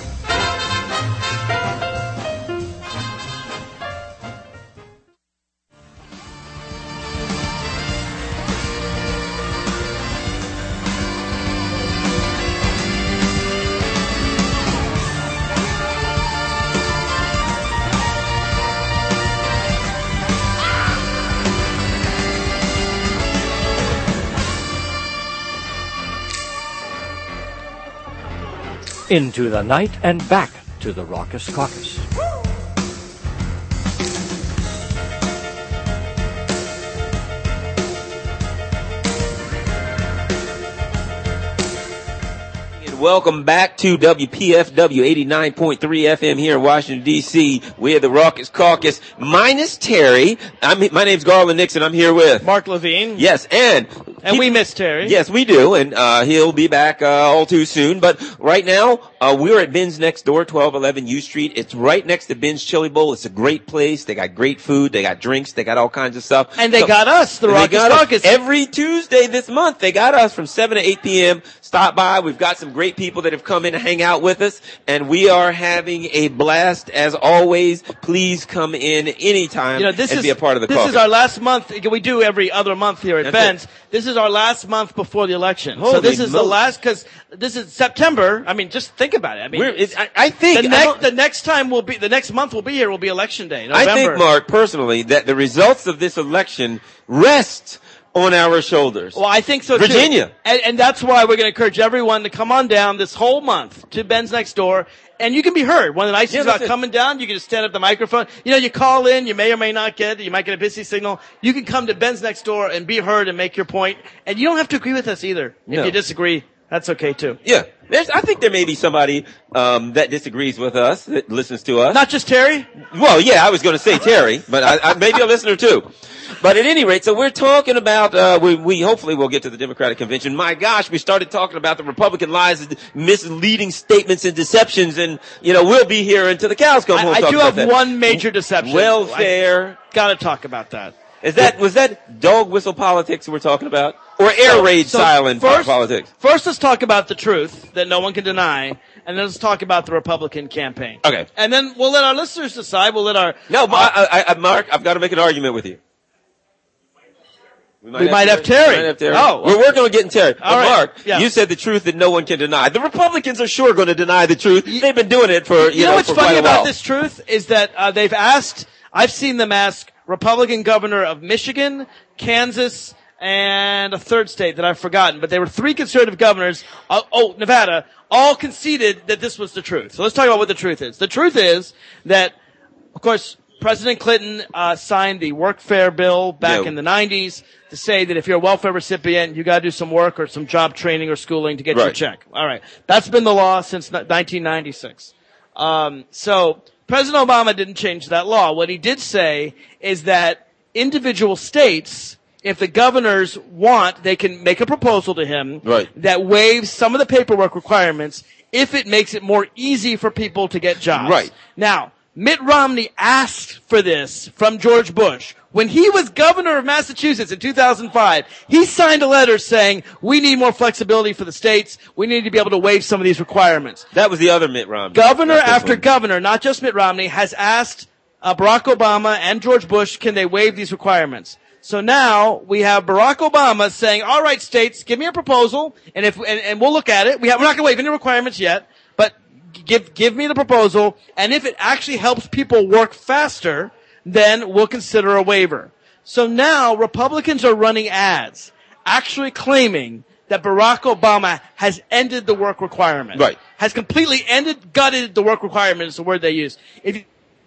F: Into the night and back to the Raucous Caucus.
C: Welcome back to W P F W eighty-nine point three F M here in Washington, D C We're the Raucous Caucus, minus Terry. I'm, my name's Garland Nixon. I'm here with
D: Mark Levine.
C: Yes, and
D: and
C: he,
D: we miss Terry.
C: Yes, we do, and uh he'll be back uh all too soon. But right now, uh we're at Ben's Next Door, twelve eleven U Street. It's right next to Ben's Chili Bowl. It's a great place. They got great food. They got drinks. They got all kinds of stuff.
D: And they
C: so,
D: got us, the Raucous Caucus.
C: Every Tuesday this month, they got us from seven to eight p.m. Stop by. We've got some great people that have come in to hang out with us, and we are having a blast as always. Please come in anytime
D: you know, this
C: and
D: is,
C: be a part of the
D: This
C: caucus.
D: is our last month. We do every other month here at
C: That's
D: Ben's.
C: it.
D: This is our last month before the election.
C: Holy
D: so this is
C: moly.
D: the last, because this is September. I mean, just think about it. I mean,
C: We're, it, I, I think
D: the
C: I
D: next,
C: don't-
D: the next time we'll be, the next month we'll be here will be election day, November.
C: I think, Mark, personally, that the results of this election rest on our shoulders.
D: Well, I think so
C: Virginia.
D: too. And, and that's why we're going to encourage everyone to come on down this whole month to Ben's Next Door. And you can be heard. One of the nice
C: Yeah,
D: things about
C: that's it.
D: coming down, you can just stand up the microphone. You know, you call in, you may or may not get it, you might get a busy signal. You can come to Ben's Next Door and be heard and make your point. And you don't have to agree with us either.
C: No.
D: If you disagree, that's okay too.
C: Yeah. There's, I think there may be somebody um that disagrees with us, that listens to us.
D: Not just Terry?
C: Well, yeah, I was going to say Terry, but I, I, maybe a listener too. But at any rate, so we're talking about, uh, we, we hopefully will get to the Democratic convention. My gosh, we started talking about the Republican lies, and misleading statements and deceptions, and, you know, we'll be here until the cows come home.
D: I, I
C: talking
D: do have
C: about that.
D: one major deception.
C: Welfare.
D: Gotta talk about that.
C: Is that, was that dog whistle politics we're talking about? Or air
D: So-
C: raid
D: so
C: silent
D: first,
C: politics?
D: First, let's talk about the truth that no one can deny, and then let's talk about the Republican campaign.
C: Okay.
D: And then we'll let our listeners decide. We'll let our
C: No, but I, I, I, Mark, I've got to make an argument with you. We
D: We might have Terry.
C: We might have Terry.
D: Oh.
C: We're working on getting Terry.
D: All
C: But
D: right.
C: Mark,
D: Yeah.
C: you said the truth that no one can deny. The Republicans are sure going to deny the truth. They've been doing it for, you,
D: You know what's
C: for
D: funny
C: quite a
D: about
C: while.
D: this truth is that uh, they've asked. I've seen them ask Republican governor of Michigan, Kansas, and a third state that I've forgotten. But they were three conservative governors. Uh, oh, Nevada. All conceded that this was the truth. So let's talk about what the truth is. The truth is that, of course, President Clinton uh, signed the workfare bill back
C: Yeah.
D: in the nineties to say that if you're a welfare recipient, you got to do some work or some job training or schooling to get your
C: Right.
D: check. All right, that's been the law since nineteen ninety-six. Um, so President Obama didn't change that law. What he did say is that individual states, if the governors want, they can make a proposal to him
C: Right.
D: that waives some of the paperwork requirements if it makes it more easy for people to get jobs.
C: Right.
D: Now, Mitt Romney asked for this from George Bush. When he was governor of Massachusetts in two thousand five, he signed a letter saying, we need more flexibility for the states. We need to be able to waive some of these requirements.
C: That was the other Mitt Romney.
D: Governor
C: Not this
D: after
C: one.
D: governor, not just Mitt Romney, has asked uh, Barack Obama and George Bush, can they waive these requirements? So now we have Barack Obama saying, all right, states, give me a proposal, and if and, and we'll look at it. We have, we're not going to waive any requirements yet, but give give me the proposal, and if it actually helps people work faster, then we'll consider a waiver. So now Republicans are running ads, actually claiming that Barack Obama has ended the work requirement.
C: Right.
D: Has completely ended, gutted the work requirement is the word they use. If you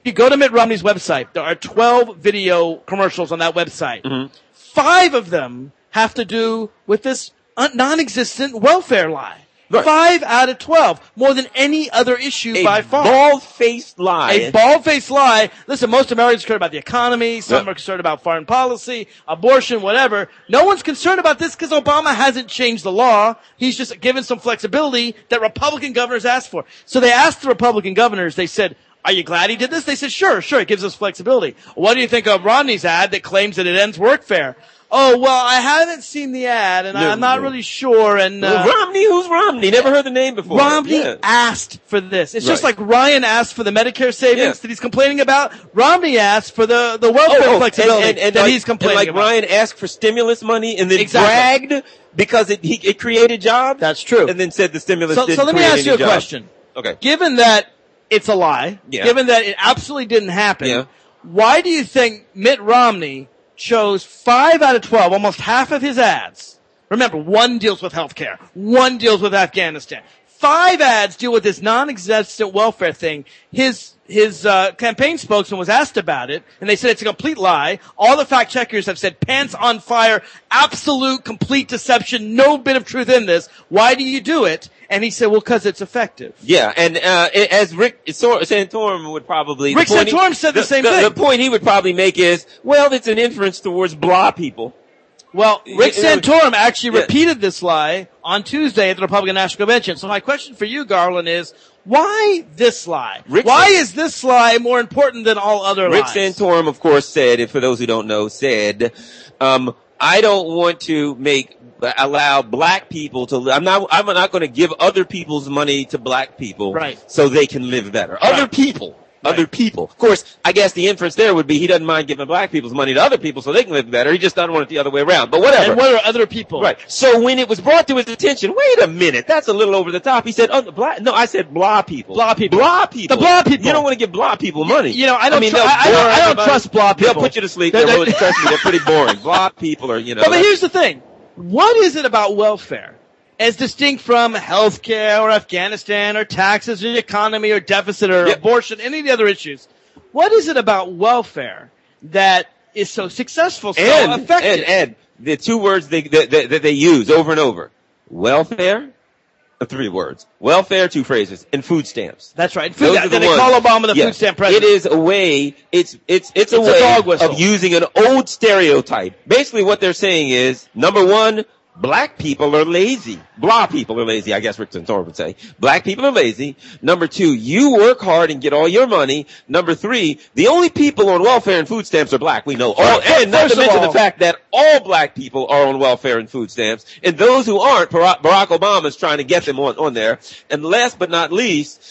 D: you go to Mitt Romney's website, there are twelve video commercials on that website.
C: Mm-hmm.
D: Five of them have to do with this non-existent welfare lie.
C: Right.
D: Five out of twelve. More than any other issue
C: A
D: by far.
C: bald-faced lie.
D: A bald-faced lie. Listen, most Americans are concerned about the economy. Some
C: Yep.
D: are concerned about foreign policy, abortion, whatever. No one's concerned about this because Obama hasn't changed the law. He's just given some flexibility that Republican governors asked for. So they asked the Republican governors, they said, are you glad he did this? They said, sure, sure, it gives us flexibility. What do you think of Romney's ad that claims that it ends workfare? Oh, well, I haven't seen the ad, and
C: No,
D: I'm not
C: no.
D: really sure. And uh,
C: Well, Romney, who's Romney? Never heard the name before.
D: Romney
C: Yeah.
D: asked for this. It's just
C: Right.
D: like Ryan asked for the Medicare savings
C: Yeah.
D: that he's complaining about. Romney asked for the, the welfare flexibility
C: and, and, and
D: that
C: like,
D: he's complaining
C: and like
D: about.
C: Ryan asked for stimulus money and then
D: Exactly.
C: bragged because it he, it created jobs.
D: That's true.
C: And then said the stimulus
D: So,
C: didn't
D: so let me
C: create
D: ask you a
C: any jobs.
D: question.
C: Okay.
D: Given that it's a lie,
C: Yeah.
D: given that it absolutely didn't happen,
C: Yeah.
D: why do you think Mitt Romney chose five out of twelve, almost half of his ads? Remember, one deals with healthcare. One deals with Afghanistan. Five ads deal with this non-existent welfare thing. His his uh, campaign spokesman was asked about it, and they said it's a complete lie. All the fact checkers have said pants on fire, absolute, complete deception, no bit of truth in this. Why do you do it? And he said, well, because it's effective.
C: Yeah, and uh, as Rick Sor- Santorum would probably...
D: Rick
C: the point he-
D: Santorum said the same
C: the,
D: thing.
C: The point he would probably make is, well, it's an inference towards blah people.
D: Well, Rick
C: You know,
D: Santorum actually
C: yeah.
D: repeated this lie on Tuesday at the Republican National Convention. So my question for you, Garland, is why this lie?
C: Rick
D: why
C: San-
D: is this lie more important than all other
C: Rick
D: lies?
C: Santorum, of course, said, and for those who don't know, said, um, I don't want to make allow black people to live. I'm not. I'm not going to give other people's money to black people,
D: Right.
C: so they can live better. Other
D: Right.
C: people.
D: Right.
C: Other people. Of course, I guess the inference there would be he doesn't mind giving black people's money to other people so they can live better. He just doesn't want it the other way around. But whatever.
D: And what are other people?
C: Right. So when it was brought to his attention, wait a minute, that's a little over the top. He said, oh, the black, no, I said blah people.
D: Blah people.
C: Blah people.
D: The blah people.
C: You don't want to give blah people money.
D: You know, I don't.
C: mean,
D: tr-
C: they'll
D: I, I don't,
C: bore
D: I don't
C: everybody.
D: trust blah people.
C: They'll put you to sleep.
D: They're-
C: They're,
D: they're-
C: trust me, they're pretty boring. Blah people are, you know.
D: But, but
C: like-
D: here's the thing. What is it about welfare, as distinct from healthcare or Afghanistan or taxes or the economy or deficit or
C: Yep.
D: abortion, any of the other issues? What is it about welfare that is so successful, so
C: and,
D: effective?
C: and, and the two words they, that, that, that they use over and over. Welfare, uh, three words. Welfare, two phrases, and food stamps.
D: That's right.
C: Those
D: Food,
C: are the
D: then they
C: ones.
D: call Obama the
C: Yes.
D: food stamp president.
C: It is a way, it's, it's, it's a
D: It's a
C: way
D: dog whistle.
C: of using an old stereotype. Basically what they're saying is, number one, black people are lazy. Blah people are lazy, I guess Rick Santorum would say. Black people are lazy. Number two, you work hard and get all your money. Number three, the only people on welfare and food stamps are black. We know all, and not
D: First
C: to
D: of
C: mention
D: all-
C: the fact that all black people are on welfare and food stamps, and those who aren't, Barack Barack Obama is trying to get them on, on there. And last but not least,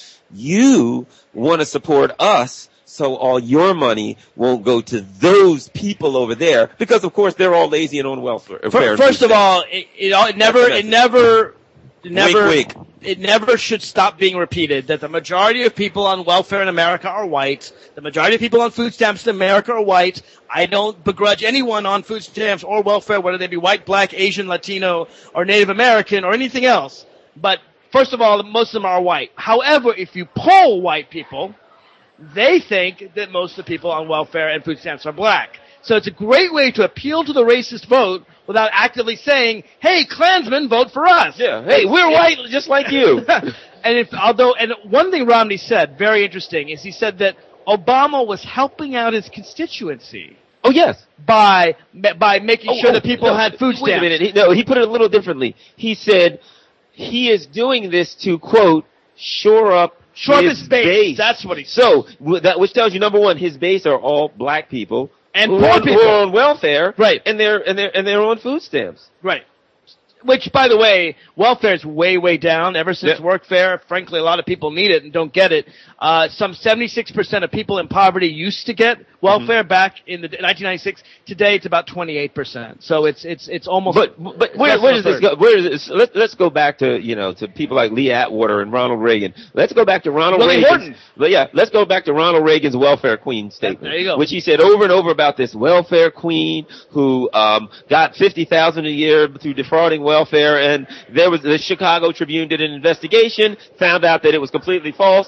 C: you want to support us so all your money won't go to those people over there, because of course they're all lazy and on welfare.
D: Fir- First of all, it, it, all- it never, it never, it never,
C: Wink,
D: it never should stop being repeated that the majority of people on welfare in America are white. The majority of people on food stamps in America are white. I don't begrudge anyone on food stamps or welfare, whether they be white, black, Asian, Latino, or Native American, or anything else. But first of all, most of them are white. However, if you poll white people, they think that most of the people on welfare and food stamps are black. So it's a great way to appeal to the racist vote without actively saying, hey, Klansmen, vote for us.
C: Yeah. Hey, we're white just like you.
D: And if, although, and one thing Romney said, very interesting, is he said that Obama was helping out his constituency
C: Oh yes.
D: by, by making
C: Oh,
D: sure
C: oh,
D: that people
C: no,
D: had food
C: Wait a
D: stamps.
C: minute. He, no, he put it a little differently. He said he is doing this to, quote, shore up
D: Shore up
C: his,
D: his base. That's what he said.
C: So, w- that, which tells you, number one, his base are all black people.
D: And
C: who
D: poor
C: are, who
D: people.
C: are on welfare.
D: Right.
C: And they're, and they're, and they're on food stamps.
D: Right. Which, by the way, welfare is way, way down ever since
C: Yeah.
D: workfare. Frankly, a lot of people need it and don't get it. Uh, some seventy-six percent of people in poverty used to get welfare
C: Mm-hmm.
D: back in the nineteen ninety-six. Today, it's about twenty-eight percent. So it's it's it's almost.
C: But but where
D: less
C: where
D: than
C: does
D: a
C: this
D: third.
C: go? Where does this? Let, let's go back to you know to people like Lee Atwater and Ronald Reagan. Let's go back to Ronald
D: Willie
C: Reagan's.
D: Horton.
C: But yeah, let's go back to Ronald Reagan's welfare queen statement,
D: there you go.
C: which he said over and over about this welfare queen who um got fifty thousand a year through defrauding welfare, and there was the Chicago Tribune did an investigation, found out that it was completely false.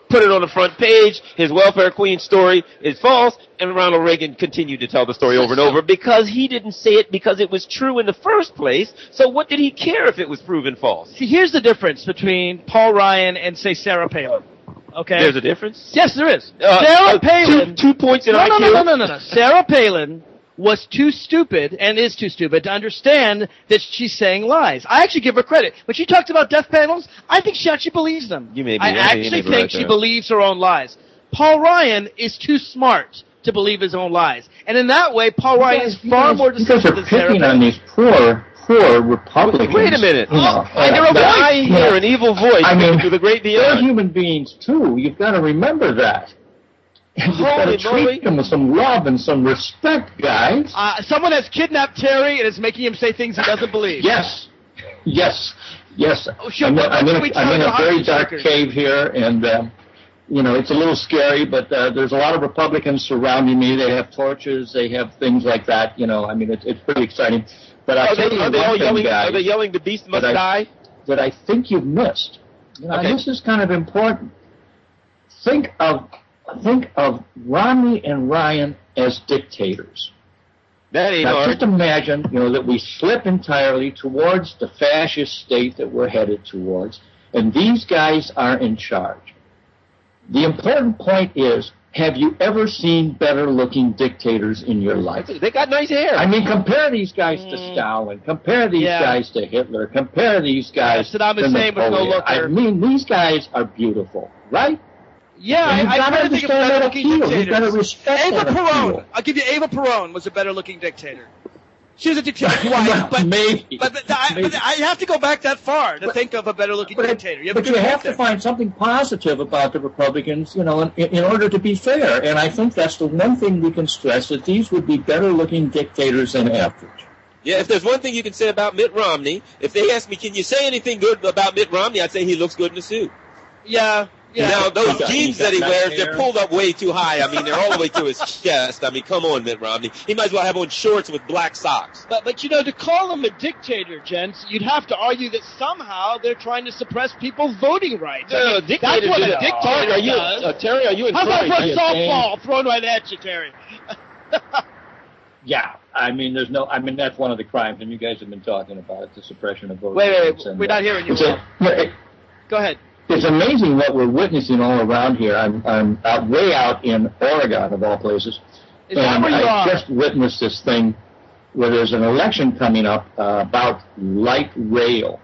C: put it on the front page. His welfare queen story is false, and Ronald Reagan continued to tell the story over and over because he didn't say it because it was true in the first place. So what did he care if it was proven false?
D: See, here's the difference between Paul Ryan and, say, Sarah Palin. Okay?
C: There's a difference?
D: Yes, there is.
C: Uh,
D: Sarah
C: uh,
D: Palin.
C: Two, two points in
D: no,
C: I Q.
D: no, no, no, no, no, no. Sarah Palin was too stupid and is too stupid to understand that she's saying lies. I actually give her credit. When she talked about death panels, I think she actually believes them.
C: You may be
D: I
C: right.
D: actually
C: You may be
D: think
C: right
D: she
C: there.
D: believes her own lies. Paul Ryan is too smart to believe his own lies. And in that way, Paul Ryan is far more
G: You guys
D: decisive
G: are
D: than Sarah
G: picking on
D: Palin.
G: these poor, poor Republicans.
C: Wait a minute.
G: You know,
C: Oh, I hear a
G: uh,
C: voice. I
G: you
C: hear
G: know,
C: an evil voice
G: I mean,
C: to the great
G: they're
C: beyond.
G: human beings too. You've got to remember that. And you've got to
C: Holy moly.
G: treat them with some love and some respect, guys.
D: Uh, someone has kidnapped Terry and is making him say things he doesn't believe.
G: Yes, yes, yes.
D: Oh, sure,
G: I'm,
D: what-
G: I'm
D: what
G: in
D: can we
G: a, I'm
D: tell
G: in
D: the
G: a very
D: hostage
G: dark
D: takers?
G: cave here, and um, you know it's a little scary. But uh, there's a lot of Republicans surrounding me. They have torches. They have things like that. You know, I mean, it's it's pretty exciting. But I
C: Are
G: tell
C: they,
G: you
C: are they
G: one
C: all
G: thing,
C: yelling?
G: guys,
C: Are they yelling the beast must
G: that I-
C: die?
G: that I think you've missed. You know,
C: Okay.
G: This is kind of important. Think of think of Romney and Ryan as dictators.
C: That ain't
G: Now,
C: hard.
G: just imagine, you know, that we slip entirely towards the fascist state that we're headed towards, and these guys are in charge. The important point is, have you ever seen better-looking dictators in your life?
C: They got nice hair.
G: I mean, compare these guys to
D: Mm.
G: Stalin. Compare these
D: Yeah.
G: guys to Hitler. Compare these guys
D: Yeah, Saddam
G: to
D: Hussein was no
G: Napoleon.
D: looker.
G: I mean, these guys are beautiful, right?
D: Yeah,
G: And you've
D: I, I
G: got to
D: kind of think of
G: understand that
D: better-looking
G: appeal. You've
D: dictators.
G: got to respect
D: Ava
G: that
D: Perón.
G: appeal.
D: I'll give you Ava Perón was a better-looking dictator. She was a dictator,
G: Well,
D: but
G: maybe.
D: but, but, I,
G: Maybe.
D: but I have to go back that far to
G: But-
D: think of a better-looking
G: But,
D: dictator. You have,
G: but
D: a
G: you
D: good
G: have
D: point
G: to
D: there.
G: find something positive about the Republicans, you know, in, in order to be fair. And I think that's the one thing we can stress, that these would be better-looking dictators than average.
C: Yeah, if there's one thing you can say about Mitt Romney, if they ask me, can you say anything good about Mitt Romney, I'd say he looks good in a suit.
D: Yeah, yeah.
C: Now, those
G: He's got-
C: jeans
G: he's got
C: that he
G: nice
C: wears,
G: hair.
C: they're pulled up way too high. I mean, they're all the way to his chest. I mean, come on, Mitt Romney. He might as well have on shorts with black socks.
D: But, but, you know, to call him a dictator, gents, you'd have to argue that somehow they're trying to suppress people's voting rights. I
C: No,
D: mean,
C: dictator
D: that's what
C: did
D: a
C: it.
D: dictator
C: Are you,
D: does.
C: uh, Terry, are you
D: How's that for a
C: encouraging?
D: softball thrown right at you, Terry?
G: Yeah, I mean, there's no, I mean, that's one of the crimes, and you guys have been talking about it, the suppression of voting.
D: Wait, wait,
G: rights
D: wait.
G: and,
D: We're
G: uh,
D: not hearing you.
G: it's a- it-
D: Go ahead.
G: It's amazing what we're witnessing all around here. I'm, I'm out, way out in Oregon, of all places.
D: Is that
G: and
D: where you
G: I
D: are?
G: just witnessed this thing where there's an election coming up uh, about light rail.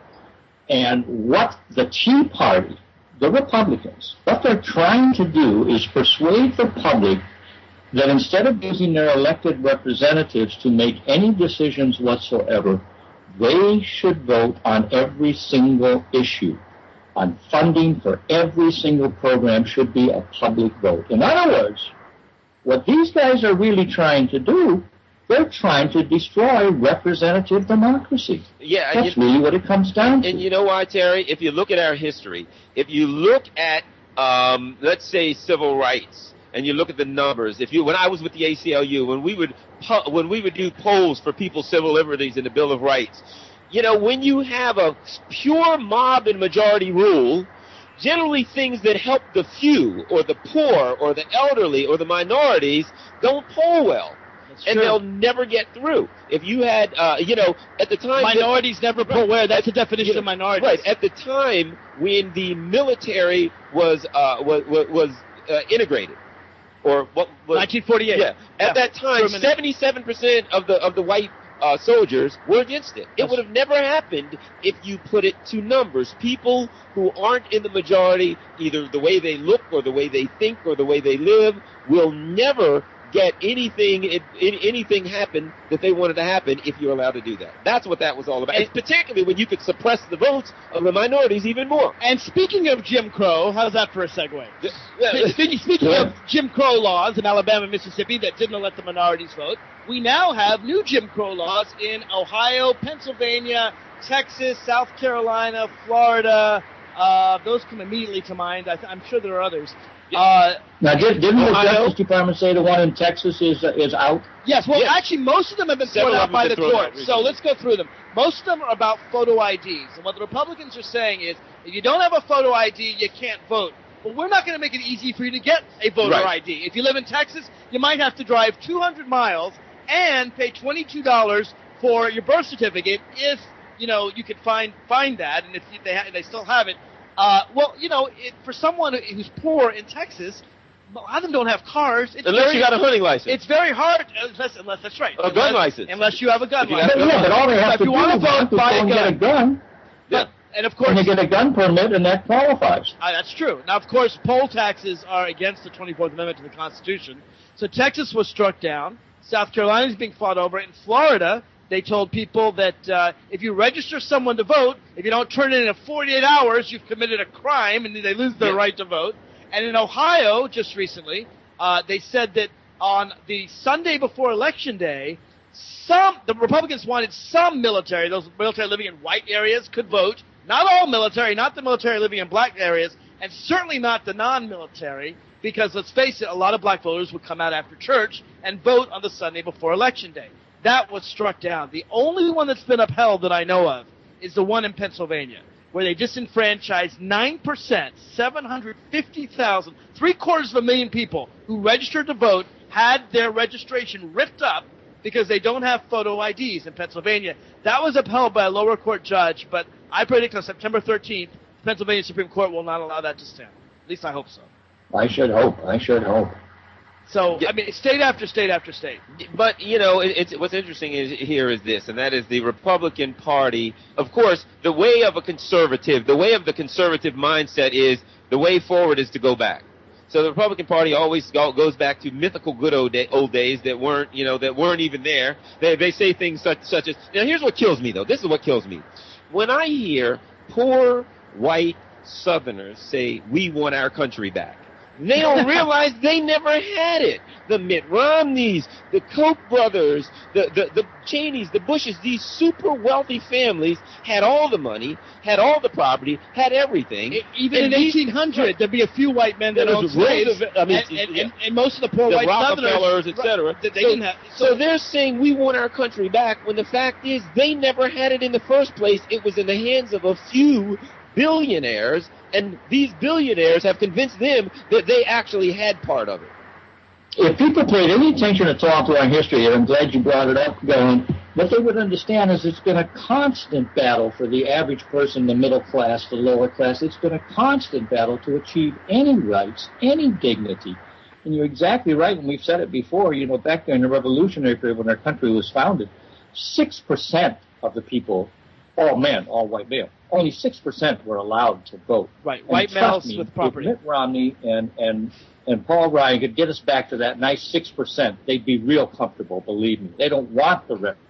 G: And what the Tea Party, the Republicans, what they're trying to do is persuade the public that instead of using their elected representatives to make any decisions whatsoever, they should vote on every single issue. On funding for every single program should be a public vote. In other words, what these guys are really trying to do, they're trying to destroy representative democracy.
C: Yeah, and
G: That's
C: you,
G: really what it comes down to.
C: and you know why, Terry? If you look at our history, if you look at, um, let's say, civil rights, and you look at the numbers, if you, when I was with the A C L U, when we would, pu- when we would do polls for people's civil liberties in the Bill of Rights, you know, when you have a pure mob and majority rule, generally things that help the few or the poor or the elderly or the minorities don't poll well. And
D: true.
C: they'll never get through. If you had, uh, you know, at the time...
D: Minorities never pull where. That's the definition
C: You know,
D: of minorities.
C: Right. At the time when the military was uh, was was uh, integrated, or what? Was,
D: nineteen forty-eight.
C: Yeah. At
D: Yeah.
C: that time,
D: Permanent.
C: seventy-seven percent of the of the white uh, soldiers were against it. It
D: That's-
C: would have never happened if you put it to numbers. People who aren't in the majority, either the way they look or the way they think or the way they live, will never get anything it, it, anything happen that they wanted to happen if you're allowed to do that. That's what that was all about. And particularly when you could suppress the votes of the minorities even more.
D: And speaking of Jim Crow, how's that for a segue?
C: Yeah.
D: Speaking, speaking
G: Yeah.
D: of Jim Crow laws in Alabama and Mississippi that didn't let the minorities vote, we now have new Jim Crow laws in Ohio, Pennsylvania, Texas, South Carolina, Florida. Uh, those come immediately to mind. I th- I'm sure there are others. Uh,
G: Now, did, didn't the
C: Ohio?
G: Justice Department say the one in Texas is uh, is out?
D: yes, well,
C: Yes.
D: actually, most of them have been
C: Several
D: thrown
C: of
D: out
C: them
D: by
C: have
D: the
C: been thrown out
D: court. So
C: recently.
D: let's go through them. Most of them are about photo I Ds. And what the Republicans are saying is, if you don't have a photo I D, you can't vote.
H: well, we're not going to make it easy for you to get a voter
C: Right.
H: I D. If you live in Texas, you might have to drive two hundred miles and pay twenty-two dollars for your birth certificate if, you know, you could find find that, and if they ha- they still have it. Uh, well, you know, it, for someone who's poor in Texas, a lot of them don't have cars. It's
C: Unless
H: very,
C: you got a hunting license.
H: It's very hard, unless, unless that's right.
C: A
H: unless,
C: gun license.
H: Unless you have a gun
C: If you
H: license.
C: have-
G: Yeah, but all they have
H: if
G: to
H: you
G: do
H: want to
G: is
H: vote,
G: go
H: buy a
G: and
H: gun.
G: get a gun,
H: But, and of course,
G: and they get a gun permit, and that qualifies.
H: Uh, that's true. Now, of course, poll taxes are against the twenty-fourth Amendment to the Constitution. So Texas was struck down. South Carolina is being fought over. In Florida, they told people that uh, if you register someone to vote, if you don't turn it in in forty-eight hours, you've committed a crime, and they lose their
C: Yeah.
H: right to vote. And in Ohio, just recently, uh, they said that on the Sunday before Election Day, some the Republicans wanted some military, those military living in white areas, could vote. Not all military, not the military living in black areas, and certainly not the non-military, because let's face it, a lot of black voters would come out after church and vote on the Sunday before Election Day. That was struck down. The only one that's been upheld that I know of is the one in Pennsylvania, where they disenfranchised nine percent, seven hundred fifty thousand, three quarters of a million people who registered to vote had their registration ripped up because they don't have photo I Ds in Pennsylvania. That was upheld by a lower court judge, but I predict on September thirteenth, the Pennsylvania Supreme Court will not allow that to stand. At least I hope so.
G: I should hope. I should hope.
H: So,
C: Yeah.
H: I mean, state after state after state.
C: But, you know, it, it's, what's interesting is, here is this, and that is the Republican Party. Of course, the way of a conservative, the way of the conservative mindset is the way forward is to go back. So the Republican Party always go, goes back to mythical good old, day, old days that weren't, you know, that weren't even there. They, they say things such, such as, now here's what kills me, though. This is what kills me. When I hear poor white Southerners say, we want our country back, they don't realize they never had it. The Mitt Romneys, the Koch brothers, the, the, the Cheneys, the Bushes, these super wealthy families had all the money, had all the property, had everything.
H: E- Even
C: And
H: in
C: these-
H: eighteen hundred, there'd be a few white men that
C: There
H: owned
C: was
H: slaves,
C: Roosevelt- I mean,
H: and, and,
C: yeah.
H: and, and most of the poor
C: the
H: white
C: Rockefellers,
H: Southerners,
C: et cetera.
H: right, that they
C: so,
H: didn't have.
C: so they're saying we want our country back when the fact is they never had it in the first place. It was in the hands of a few billionaires, and these billionaires have convinced them that they actually had part of it.
G: If people paid any attention at all to our history, and I'm glad you brought it up, Going, what they would understand is it's been a constant battle for the average person, the middle class, the lower class. It's been a constant battle to achieve any rights, any dignity. And you're exactly right, and we've said it before, you know, back during the Revolutionary period when our country was founded, six percent of the people, all men, all white male, only six percent were allowed to vote.
H: Right,
G: And
H: white
G: trust
H: males
G: me,
H: with property.
G: If Mitt Romney and, and, and Paul Ryan could get us back to that nice six percent, they'd be real comfortable, believe me. They don't want the rest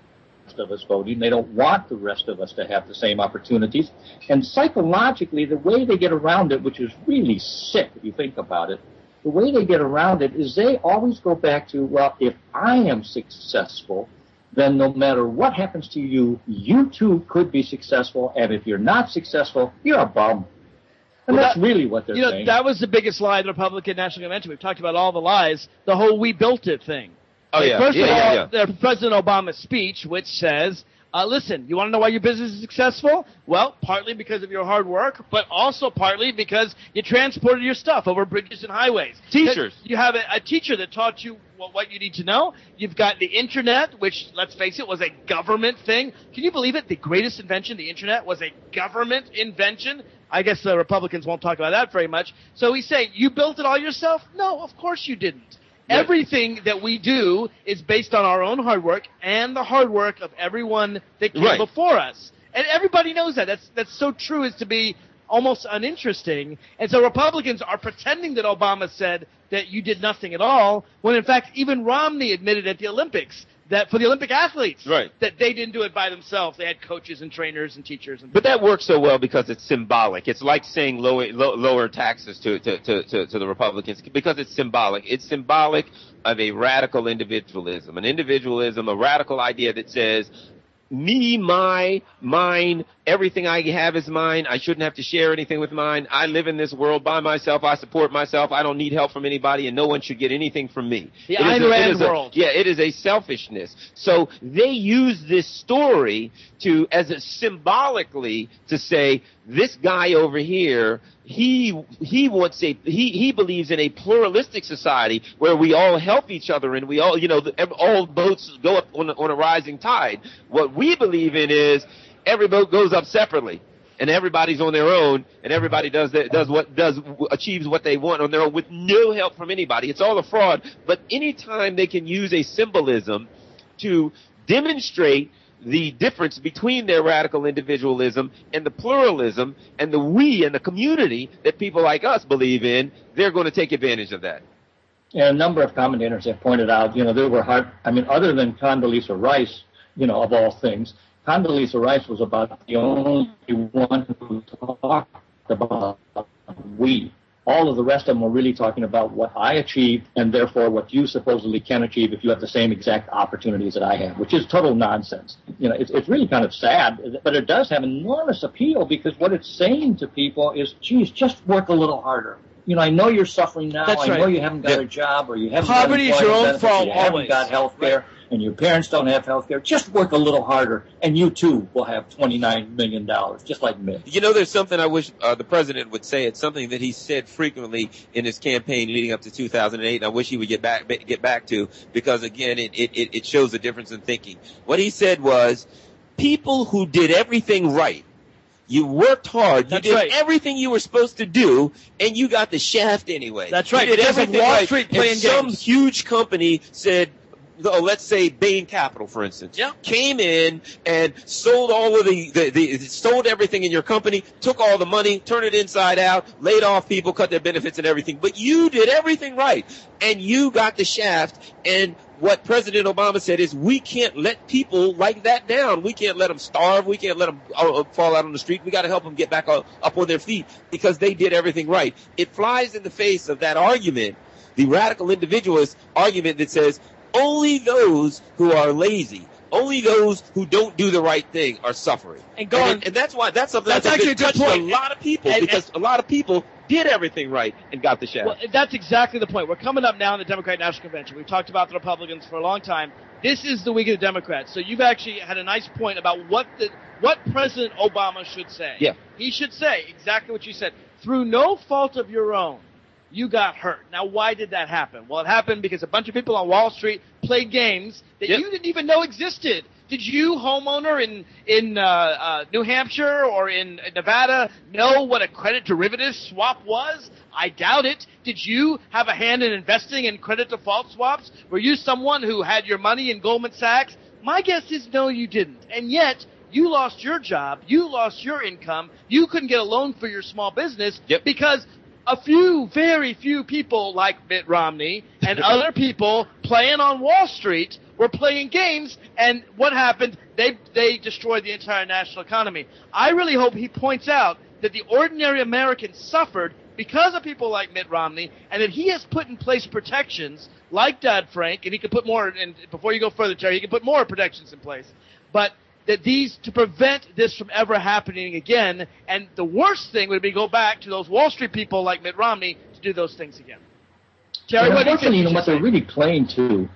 G: of us voting. They don't want the rest of us to have the same opportunities. And psychologically, the way they get around it, which is really sick if you think about it, the way they get around it is they always go back to, well, if I am successful, then no matter what happens to you, you too could be successful. And if you're not successful, you're a bum. And
H: Well,
G: that's
H: that-
G: really what they're
H: You know,
G: saying.
H: that was the biggest lie of the Republican National Convention. We've talked about all the lies. The whole "we built it" thing.
C: Oh, yeah.
H: First
C: Yeah,
H: of
C: yeah,
H: all, the President Obama's speech, which says, uh, listen, you want to know why your business is successful? Well, partly because of your hard work, but also partly because you transported your stuff over bridges and highways.
C: Teachers.
H: You have a, a teacher that taught you what, what you need to know. You've got the Internet, which, let's face it, was a government thing. Can you believe it? The greatest invention, the Internet, was a government invention. I guess the Republicans won't talk about that very much. So he's saying, you built it all yourself? No, of course you didn't.
C: Right.
H: Everything that we do is based on our own hard work and the hard work of everyone that came
C: Right.
H: before us. And everybody knows that. That's that's so true as to be almost uninteresting. And so Republicans are pretending that Obama said that you did nothing at all, when in fact even Romney admitted at the Olympics that for the Olympic athletes,
C: Right.
H: that they didn't do it by themselves. They had coaches and trainers and teachers. And
C: But that works so well because it's symbolic. It's like saying lower, low, lower taxes to, to, to, to, to the Republicans because it's symbolic. It's symbolic of a radical individualism, an individualism, a radical idea that says, me, my, mine, everything I have is mine. I shouldn't have to share anything with mine. I live in this world by myself. I support myself. I don't need help from anybody, and no one should get anything from me.
H: The
C: It is
H: Ayn
C: a- it
H: Rand
C: is a-
H: world.
C: Yeah, it is a selfishness. So they use this story to, as a symbolically, to say, this guy over here, he he wants a he he believes in a pluralistic society where we all help each other and we all, you know, the, all boats go up on a, on a rising tide. What we believe in is every boat goes up separately, and everybody's on their own, and everybody does that, does what does achieves what they want on their own with no help from anybody. It's all a fraud. But anytime they can use a symbolism to demonstrate the difference between their radical individualism and the pluralism and the we and the community that people like us believe in, they're going to take advantage of that.
G: And a number of commentators have pointed out, you know, there were hard, I mean, other than Condoleezza Rice, you know, of all things, Condoleezza Rice was about the only one who talked about we. All of the rest of them were really talking about what I achieved and therefore what you supposedly can achieve if you have the same exact opportunities that I have, which is total nonsense. You know, it's, it's really kind of sad, but it does have enormous appeal because what it's saying to people is, geez, just work a little harder. You know, I know you're suffering now.
D: That's
G: I
D: right.
G: know you haven't got
C: Yeah.
G: a job or you haven't
D: Poverty
G: got
D: is your own
G: benefits,
D: fault
G: you haven't
D: always.
G: got health care.
D: Right.
G: And your parents don't have health care, just work a little harder, and you, too, will have twenty-nine million dollars, just like me.
C: You know, there's something I wish uh, the president would say. It's something that he said frequently in his campaign leading up to two thousand eight, and I wish he would get back get back to, because, again, it, it, it shows a difference in thinking. What he said was, people who did everything right, you worked hard, you
D: That's
C: did
D: right.
C: everything you were supposed to do, and you got the shaft anyway.
D: That's
C: You
D: right.
C: did
D: Because of
C: everything
D: Wall
C: right.
D: Street
C: And
D: playing
C: some
D: games.
C: huge company said, oh, let's say Bain Capital, for instance,
D: Yeah.
C: came in and sold all of the, the, the, sold everything in your company, took all the money, turned it inside out, laid off people, cut their benefits and everything. But you did everything right, and you got the shaft. And what President Obama said is, we can't let people like that down. We can't let them starve. We can't let them uh, fall out on the street. We got to help them get back up, up on their feet because they did everything right. It flies in the face of that argument, the radical individualist argument that says, only those who are lazy, only those who don't do the right thing are suffering.
D: And going-
C: and, and that's why that's something
D: That's
C: that's
D: actually a good
C: touched
D: point.
C: a lot of people
D: And-
C: because a lot of people did everything right and got the shaft.
H: Well, that's exactly the point. We're coming up now in the Democratic National Convention. We've talked about the Republicans for a long time. This is the week of the Democrats. So you've actually had a nice point about what the what President Obama should say.
C: Yeah.
H: He should say exactly what you said. Through no fault of your own, you got hurt. Now, why did that happen? Well, it happened because a bunch of people on Wall Street played games that
C: Yep.
H: you didn't even know existed. Did you, homeowner in in uh, uh, New Hampshire or in Nevada, know what a credit derivative swap was? I doubt it. Did you have a hand in investing in credit default swaps? Were you someone who had your money in Goldman Sachs? My guess is no, you didn't. And yet, you lost your job. You lost your income. You couldn't get a loan for your small business
C: Yep.
H: because a few, very few people like Mitt Romney and other people playing on Wall Street were playing games, and what happened? They they destroyed the entire national economy. I really hope he points out that the ordinary American suffered because of people like Mitt Romney, and that he has put in place protections like Dodd-Frank, and he can put more, and before you go further, Terry, he can put more protections in place. But that these, to prevent this from ever happening again, and the worst thing would be go back to those Wall Street people like Mitt Romney to do those things again. Terry,
G: And
H: what do you
G: unfortunately,
H: think?
G: you know, what they're really playing to,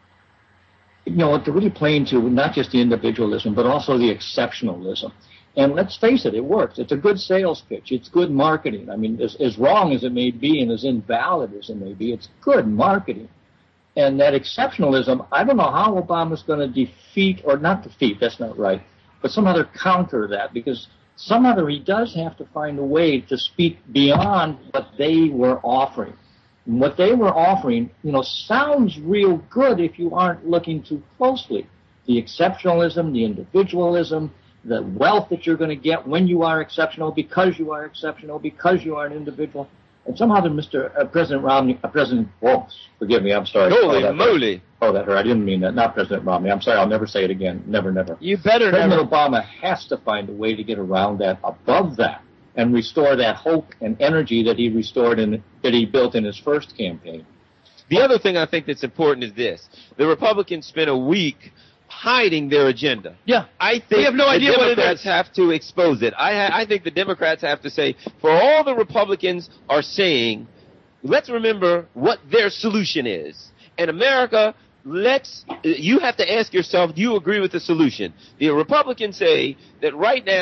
G: you know, what they're really playing to, not just the individualism, but also the exceptionalism. And let's face it, it works. It's a good sales pitch. It's good marketing. I mean, as, as wrong as it may be and as invalid as it may be, it's good marketing. And that exceptionalism, I don't know how Obama's going to defeat, or not defeat, that's not right, but somehow to counter that, because somehow he does have to find a way to speak beyond what they were offering. And what they were offering, you know, sounds real good if you aren't looking too closely. The exceptionalism, the individualism, the wealth that you're going to get when you are exceptional, because you are exceptional, because you are an individual. And somehow the Mister Uh, President Romney, uh, President, oh, forgive me, I'm sorry.
C: Holy
G: oh, that
C: moly.
G: Hurt. Oh, that hurt. I didn't mean that. Not President Romney. I'm sorry, I'll never say it again. Never, never.
H: You better
G: President
H: never.
G: Obama has to find a way to get around that, above that, and restore that hope and energy that he restored in, that he built in his first campaign.
C: The other thing I think that's important is this. The Republicans spent a week hiding their agenda.
H: Yeah.
C: I think
H: We have no
C: the
H: idea what it
C: Democrats
H: is.
C: have to expose it. I, ha- I think the Democrats have to say, for all the Republicans are saying, let's remember what their solution is. And America, let's, you have to ask yourself, do you agree with the solution? The Republicans say that right now,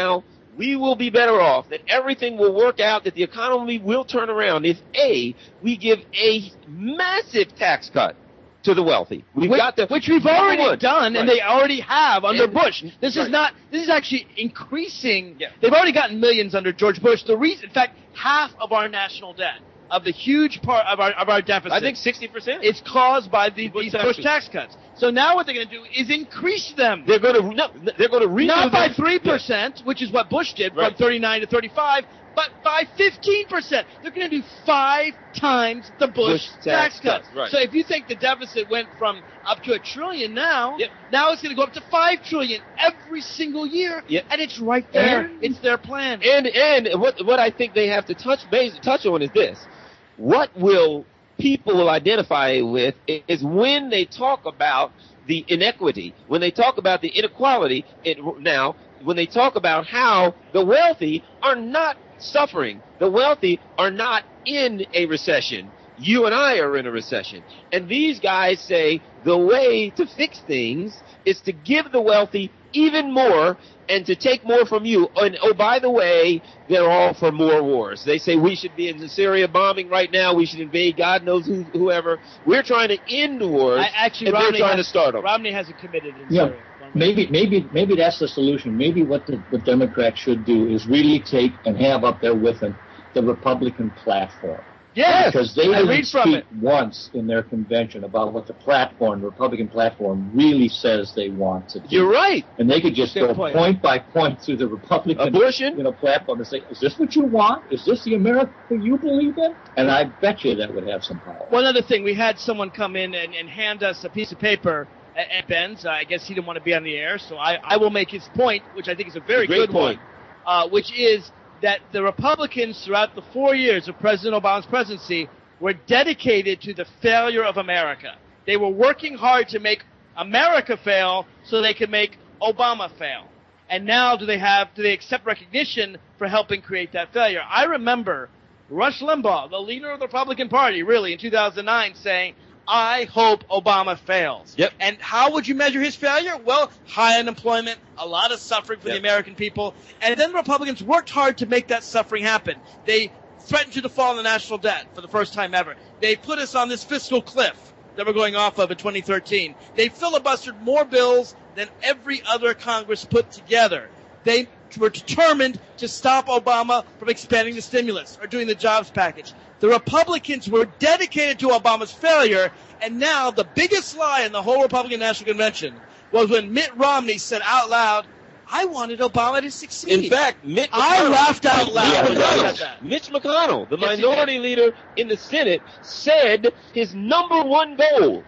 C: we will be better off, that everything will work out, that the economy will turn around if, A, we give a massive tax cut to the wealthy. We've
H: which,
C: got the,
H: which we've already
C: wood.
H: done, and
C: Right.
H: they already have under
C: And-
H: Bush. This
C: right.
H: is not. This is actually increasing.
C: Yeah.
H: They've already gotten millions under George Bush. The reason, in fact, half of our national debt, of the huge part of our of our deficit,
C: I think sixty percent.
H: it's caused by the,
C: Bush
H: these
C: tax
H: Bush
C: cuts.
H: tax cuts. So now what they're going to do is increase them.
C: They're going to, no, they're going to redo
H: Not by
C: them.
H: three percent, which is what Bush did
C: Right.
H: from thirty-nine to thirty-five, but by fifteen percent. They're going to do five times the Bush,
C: Bush tax
H: tax, cuts.
C: cuts, right.
H: So if you think the deficit went from up to a trillion now,
C: Yep.
H: now it's going to go up to five trillion every single year,
C: Yep.
H: and it's right there.
G: And-
H: It's their plan.
C: And and what what I think they have to touch base touch on is this: what will people identify with is when they talk about the inequity, when they talk about the inequality. It, now, when they talk about how the wealthy are not suffering, the wealthy are not in a recession. You and I are in a recession, and these guys say the way to fix things is to give the wealthy even more and to take more from you. And oh, by the way, they're all for more wars. They say we should be in the Syria bombing right now. We should invade God knows who, whoever. We're trying to end the wars,
H: I, actually,
C: and
H: Romney
C: they're trying
H: has,
C: to start them.
H: Romney hasn't committed in
G: Yeah,
H: Syria.
G: maybe, maybe, maybe that's the solution. Maybe what the what Democrats should do is really take and have up there with them the Republican platform.
H: Yes,
G: Because they
H: I
G: didn't
H: read from
G: speak
H: it.
G: once in their convention about what the platform, the Republican platform, really says they want to do.
C: You're right.
G: And they could just
H: Good
G: go
H: point.
G: point by point through the Republican
C: Abortion?
G: you know, platform and say, is this what you want? Is this the America you believe in? And I bet you that would have some power.
H: One other thing, we had someone come in and, and hand us a piece of paper at, at Ben's. I guess he didn't want to be on the air, so I, I will make his point, which I think is a very
C: Great
H: good
C: point.
H: one, uh, which is that the Republicans throughout the four years of President Obama's presidency were dedicated to the failure of America. They were working hard to make America fail so they could make Obama fail. And now do they have, do they accept recognition for helping create that failure? I remember Rush Limbaugh, the leader of the Republican Party, really, in two thousand nine, saying, I hope Obama fails.
C: Yep.
H: And how would you measure his failure? Well, high unemployment, a lot of suffering for
C: Yep.
H: the American people. And then the Republicans worked hard to make that suffering happen. They threatened to default on the national debt for the first time ever. They put us on this fiscal cliff that we're going off of in twenty thirteen. They filibustered more bills than every other Congress put together. They were determined to stop Obama from expanding the stimulus or doing the jobs package. The Republicans were dedicated to Obama's failure, and now the biggest lie in the whole Republican National Convention was when Mitt Romney said out loud, I wanted Obama to succeed.
C: In fact, Mitch
H: I
C: McConnell,
H: laughed out loud
C: Mitch
H: when I
C: McConnell,
H: said that.
C: Mitch McConnell, the
H: Yes, he
C: minority leader in the Senate, said his number one goal,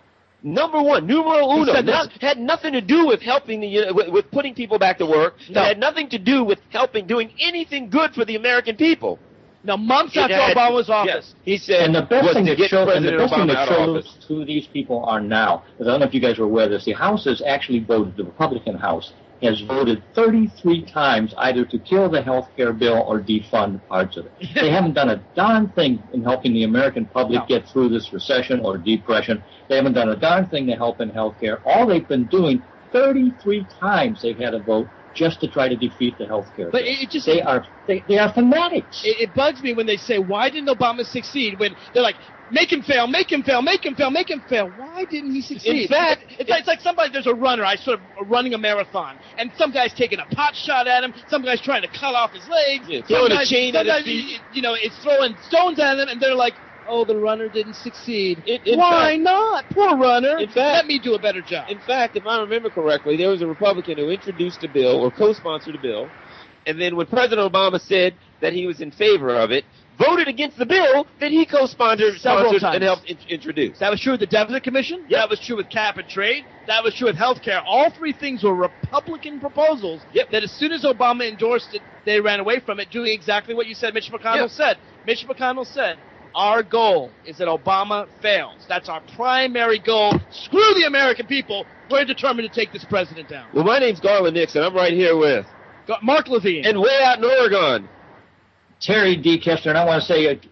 C: number one, numero uno,
H: said
C: not, had nothing to do with helping the, uh, with, with putting people back to work.
H: No.
C: It had nothing to do with helping, doing anything good for the American people.
H: Now, months
C: It
H: after
C: had-
H: Obama's office.
C: yes, he said,
G: And the best
C: was
G: thing
C: to
G: that
C: get
G: shows, and the
C: President
G: best thing
C: Obama
G: that
C: out of office.
G: shows who these people are now, because I don't know if you guys are aware of this, the House has actually voted, the Republican House has voted thirty-three times either to kill the health care bill or defund parts of it. They haven't done a darn thing in helping the American public
H: No.
G: get through this recession or depression. They haven't done a darn thing to help in health care. All they've been doing, thirty-three times they've had a vote just to try to defeat the health care
H: But
G: bill.
H: it, it just
G: They are, they, they are fanatics.
H: it, it bugs me when they say, why didn't Obama succeed? When they're like, make him fail, make him fail, make him fail, make him fail. Why didn't he succeed?
C: In fact,
H: it's, like, it's like somebody, there's a runner, I sort of running a marathon, and some guy's taking a pot shot at him, some guy's trying to cut off his legs,
C: Yeah,
H: some
C: throwing a
H: guys-
C: chain at his
H: sometimes,
C: feet.
H: you know, it's throwing stones at him, and they're like, oh, the runner didn't succeed.
C: In- in
H: Why
C: fact-
H: not? Poor runner.
C: In fact-
H: Let me do a better job.
C: In fact, if I remember correctly, there was a Republican who introduced a bill or co-sponsored a bill, and then when President Obama said that he was in favor of it, voted against the bill that he co-sponsored
H: Several
C: sponsored
H: times.
C: and helped in- introduce.
H: That was true with the Deficit Commission.
C: Yep.
H: That was true with cap and trade. That was true with health care. All three things were Republican proposals
C: Yep.
H: that as soon as Obama endorsed it, they ran away from it, doing exactly what you said Mitch McConnell
C: Yep.
H: said. Mitch McConnell said, our goal is that Obama fails. That's our primary goal. Screw the American people. We're determined to take this president down.
C: Well, my name's Garland Nixon. I'm right here with,
H: Go- Mark Levine.
C: and way out in Oregon.
G: Terry D. Kessler, and I want to say uh,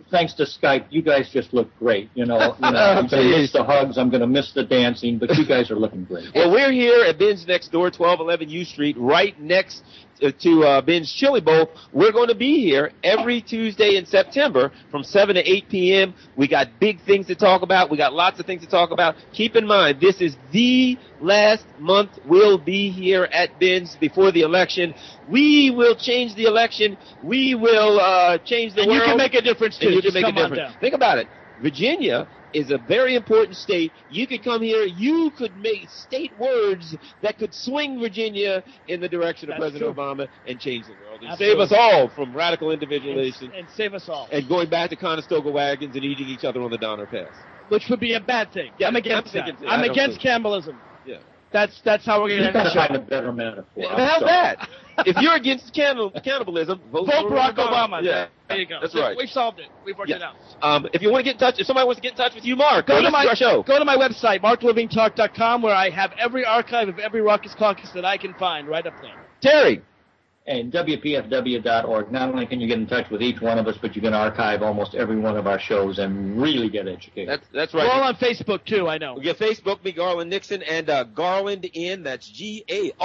G: thanks to Skype, you guys just look great. You know, you know I'm going to miss the hugs. I'm going to miss the dancing, but you guys are looking great.
C: Well, we're here at Ben's Next Door, twelve eleven U Street, right next to uh, Ben's Chili Bowl. We're going to be here every Tuesday in September from seven to eight p.m. We got big things to talk about. We got lots of things to talk about. Keep in mind, this is the last month we'll be here at Ben's before the election. We will change the election. We will uh, change the
H: and
C: world.
H: You can make a difference, too.
C: And you can
H: Just
C: make a
H: come on
C: difference.
H: down.
C: Think about it. Virginia is a very important state. You could come here. You could make state words that could swing Virginia in the direction of
H: That's
C: President
H: true.
C: Obama and change the world and
H: Absolutely.
C: save us all from radical individualization
H: And, and save us all.
C: and going back to Conestoga wagons and eating each other on the Donner Pass.
H: Which would be a bad thing.
C: Yeah,
H: I'm against
C: I'm
H: that.
C: thinking-
H: I'm
C: I don't
H: against
C: think-
H: cannibalism.
C: Yeah.
H: That's that's how we're going
G: You've
H: to
G: got
H: end
G: to
H: the
G: find
H: show.
G: a better metaphor. I'm
C: How's
G: sorry.
C: that? If you're against cannibal, cannibalism, vote,
H: Vote
C: for
H: Barack Obama.
C: Yeah.
H: There you go.
C: That's
H: So
C: right.
H: We've solved it. We've worked
C: Yeah.
H: it out.
C: Um, if you want to get in touch, if somebody wants to get in touch with you, Mark,
H: Go
C: go
H: to
C: listen
H: my
C: to our show.
H: Go to my website, mark levine talk dot com, where I have every archive of every Raucous Caucus that I can find right up there.
C: Terry.
G: And W P F W dot org. Not only can you get in touch with each one of us, but you can archive almost every one of our shows and really get educated.
C: That's that's
H: We're all
C: right.
H: on Facebook, too, I know.
C: Get Facebook, me, Garland Nixon, and uh, Garland in, that's G A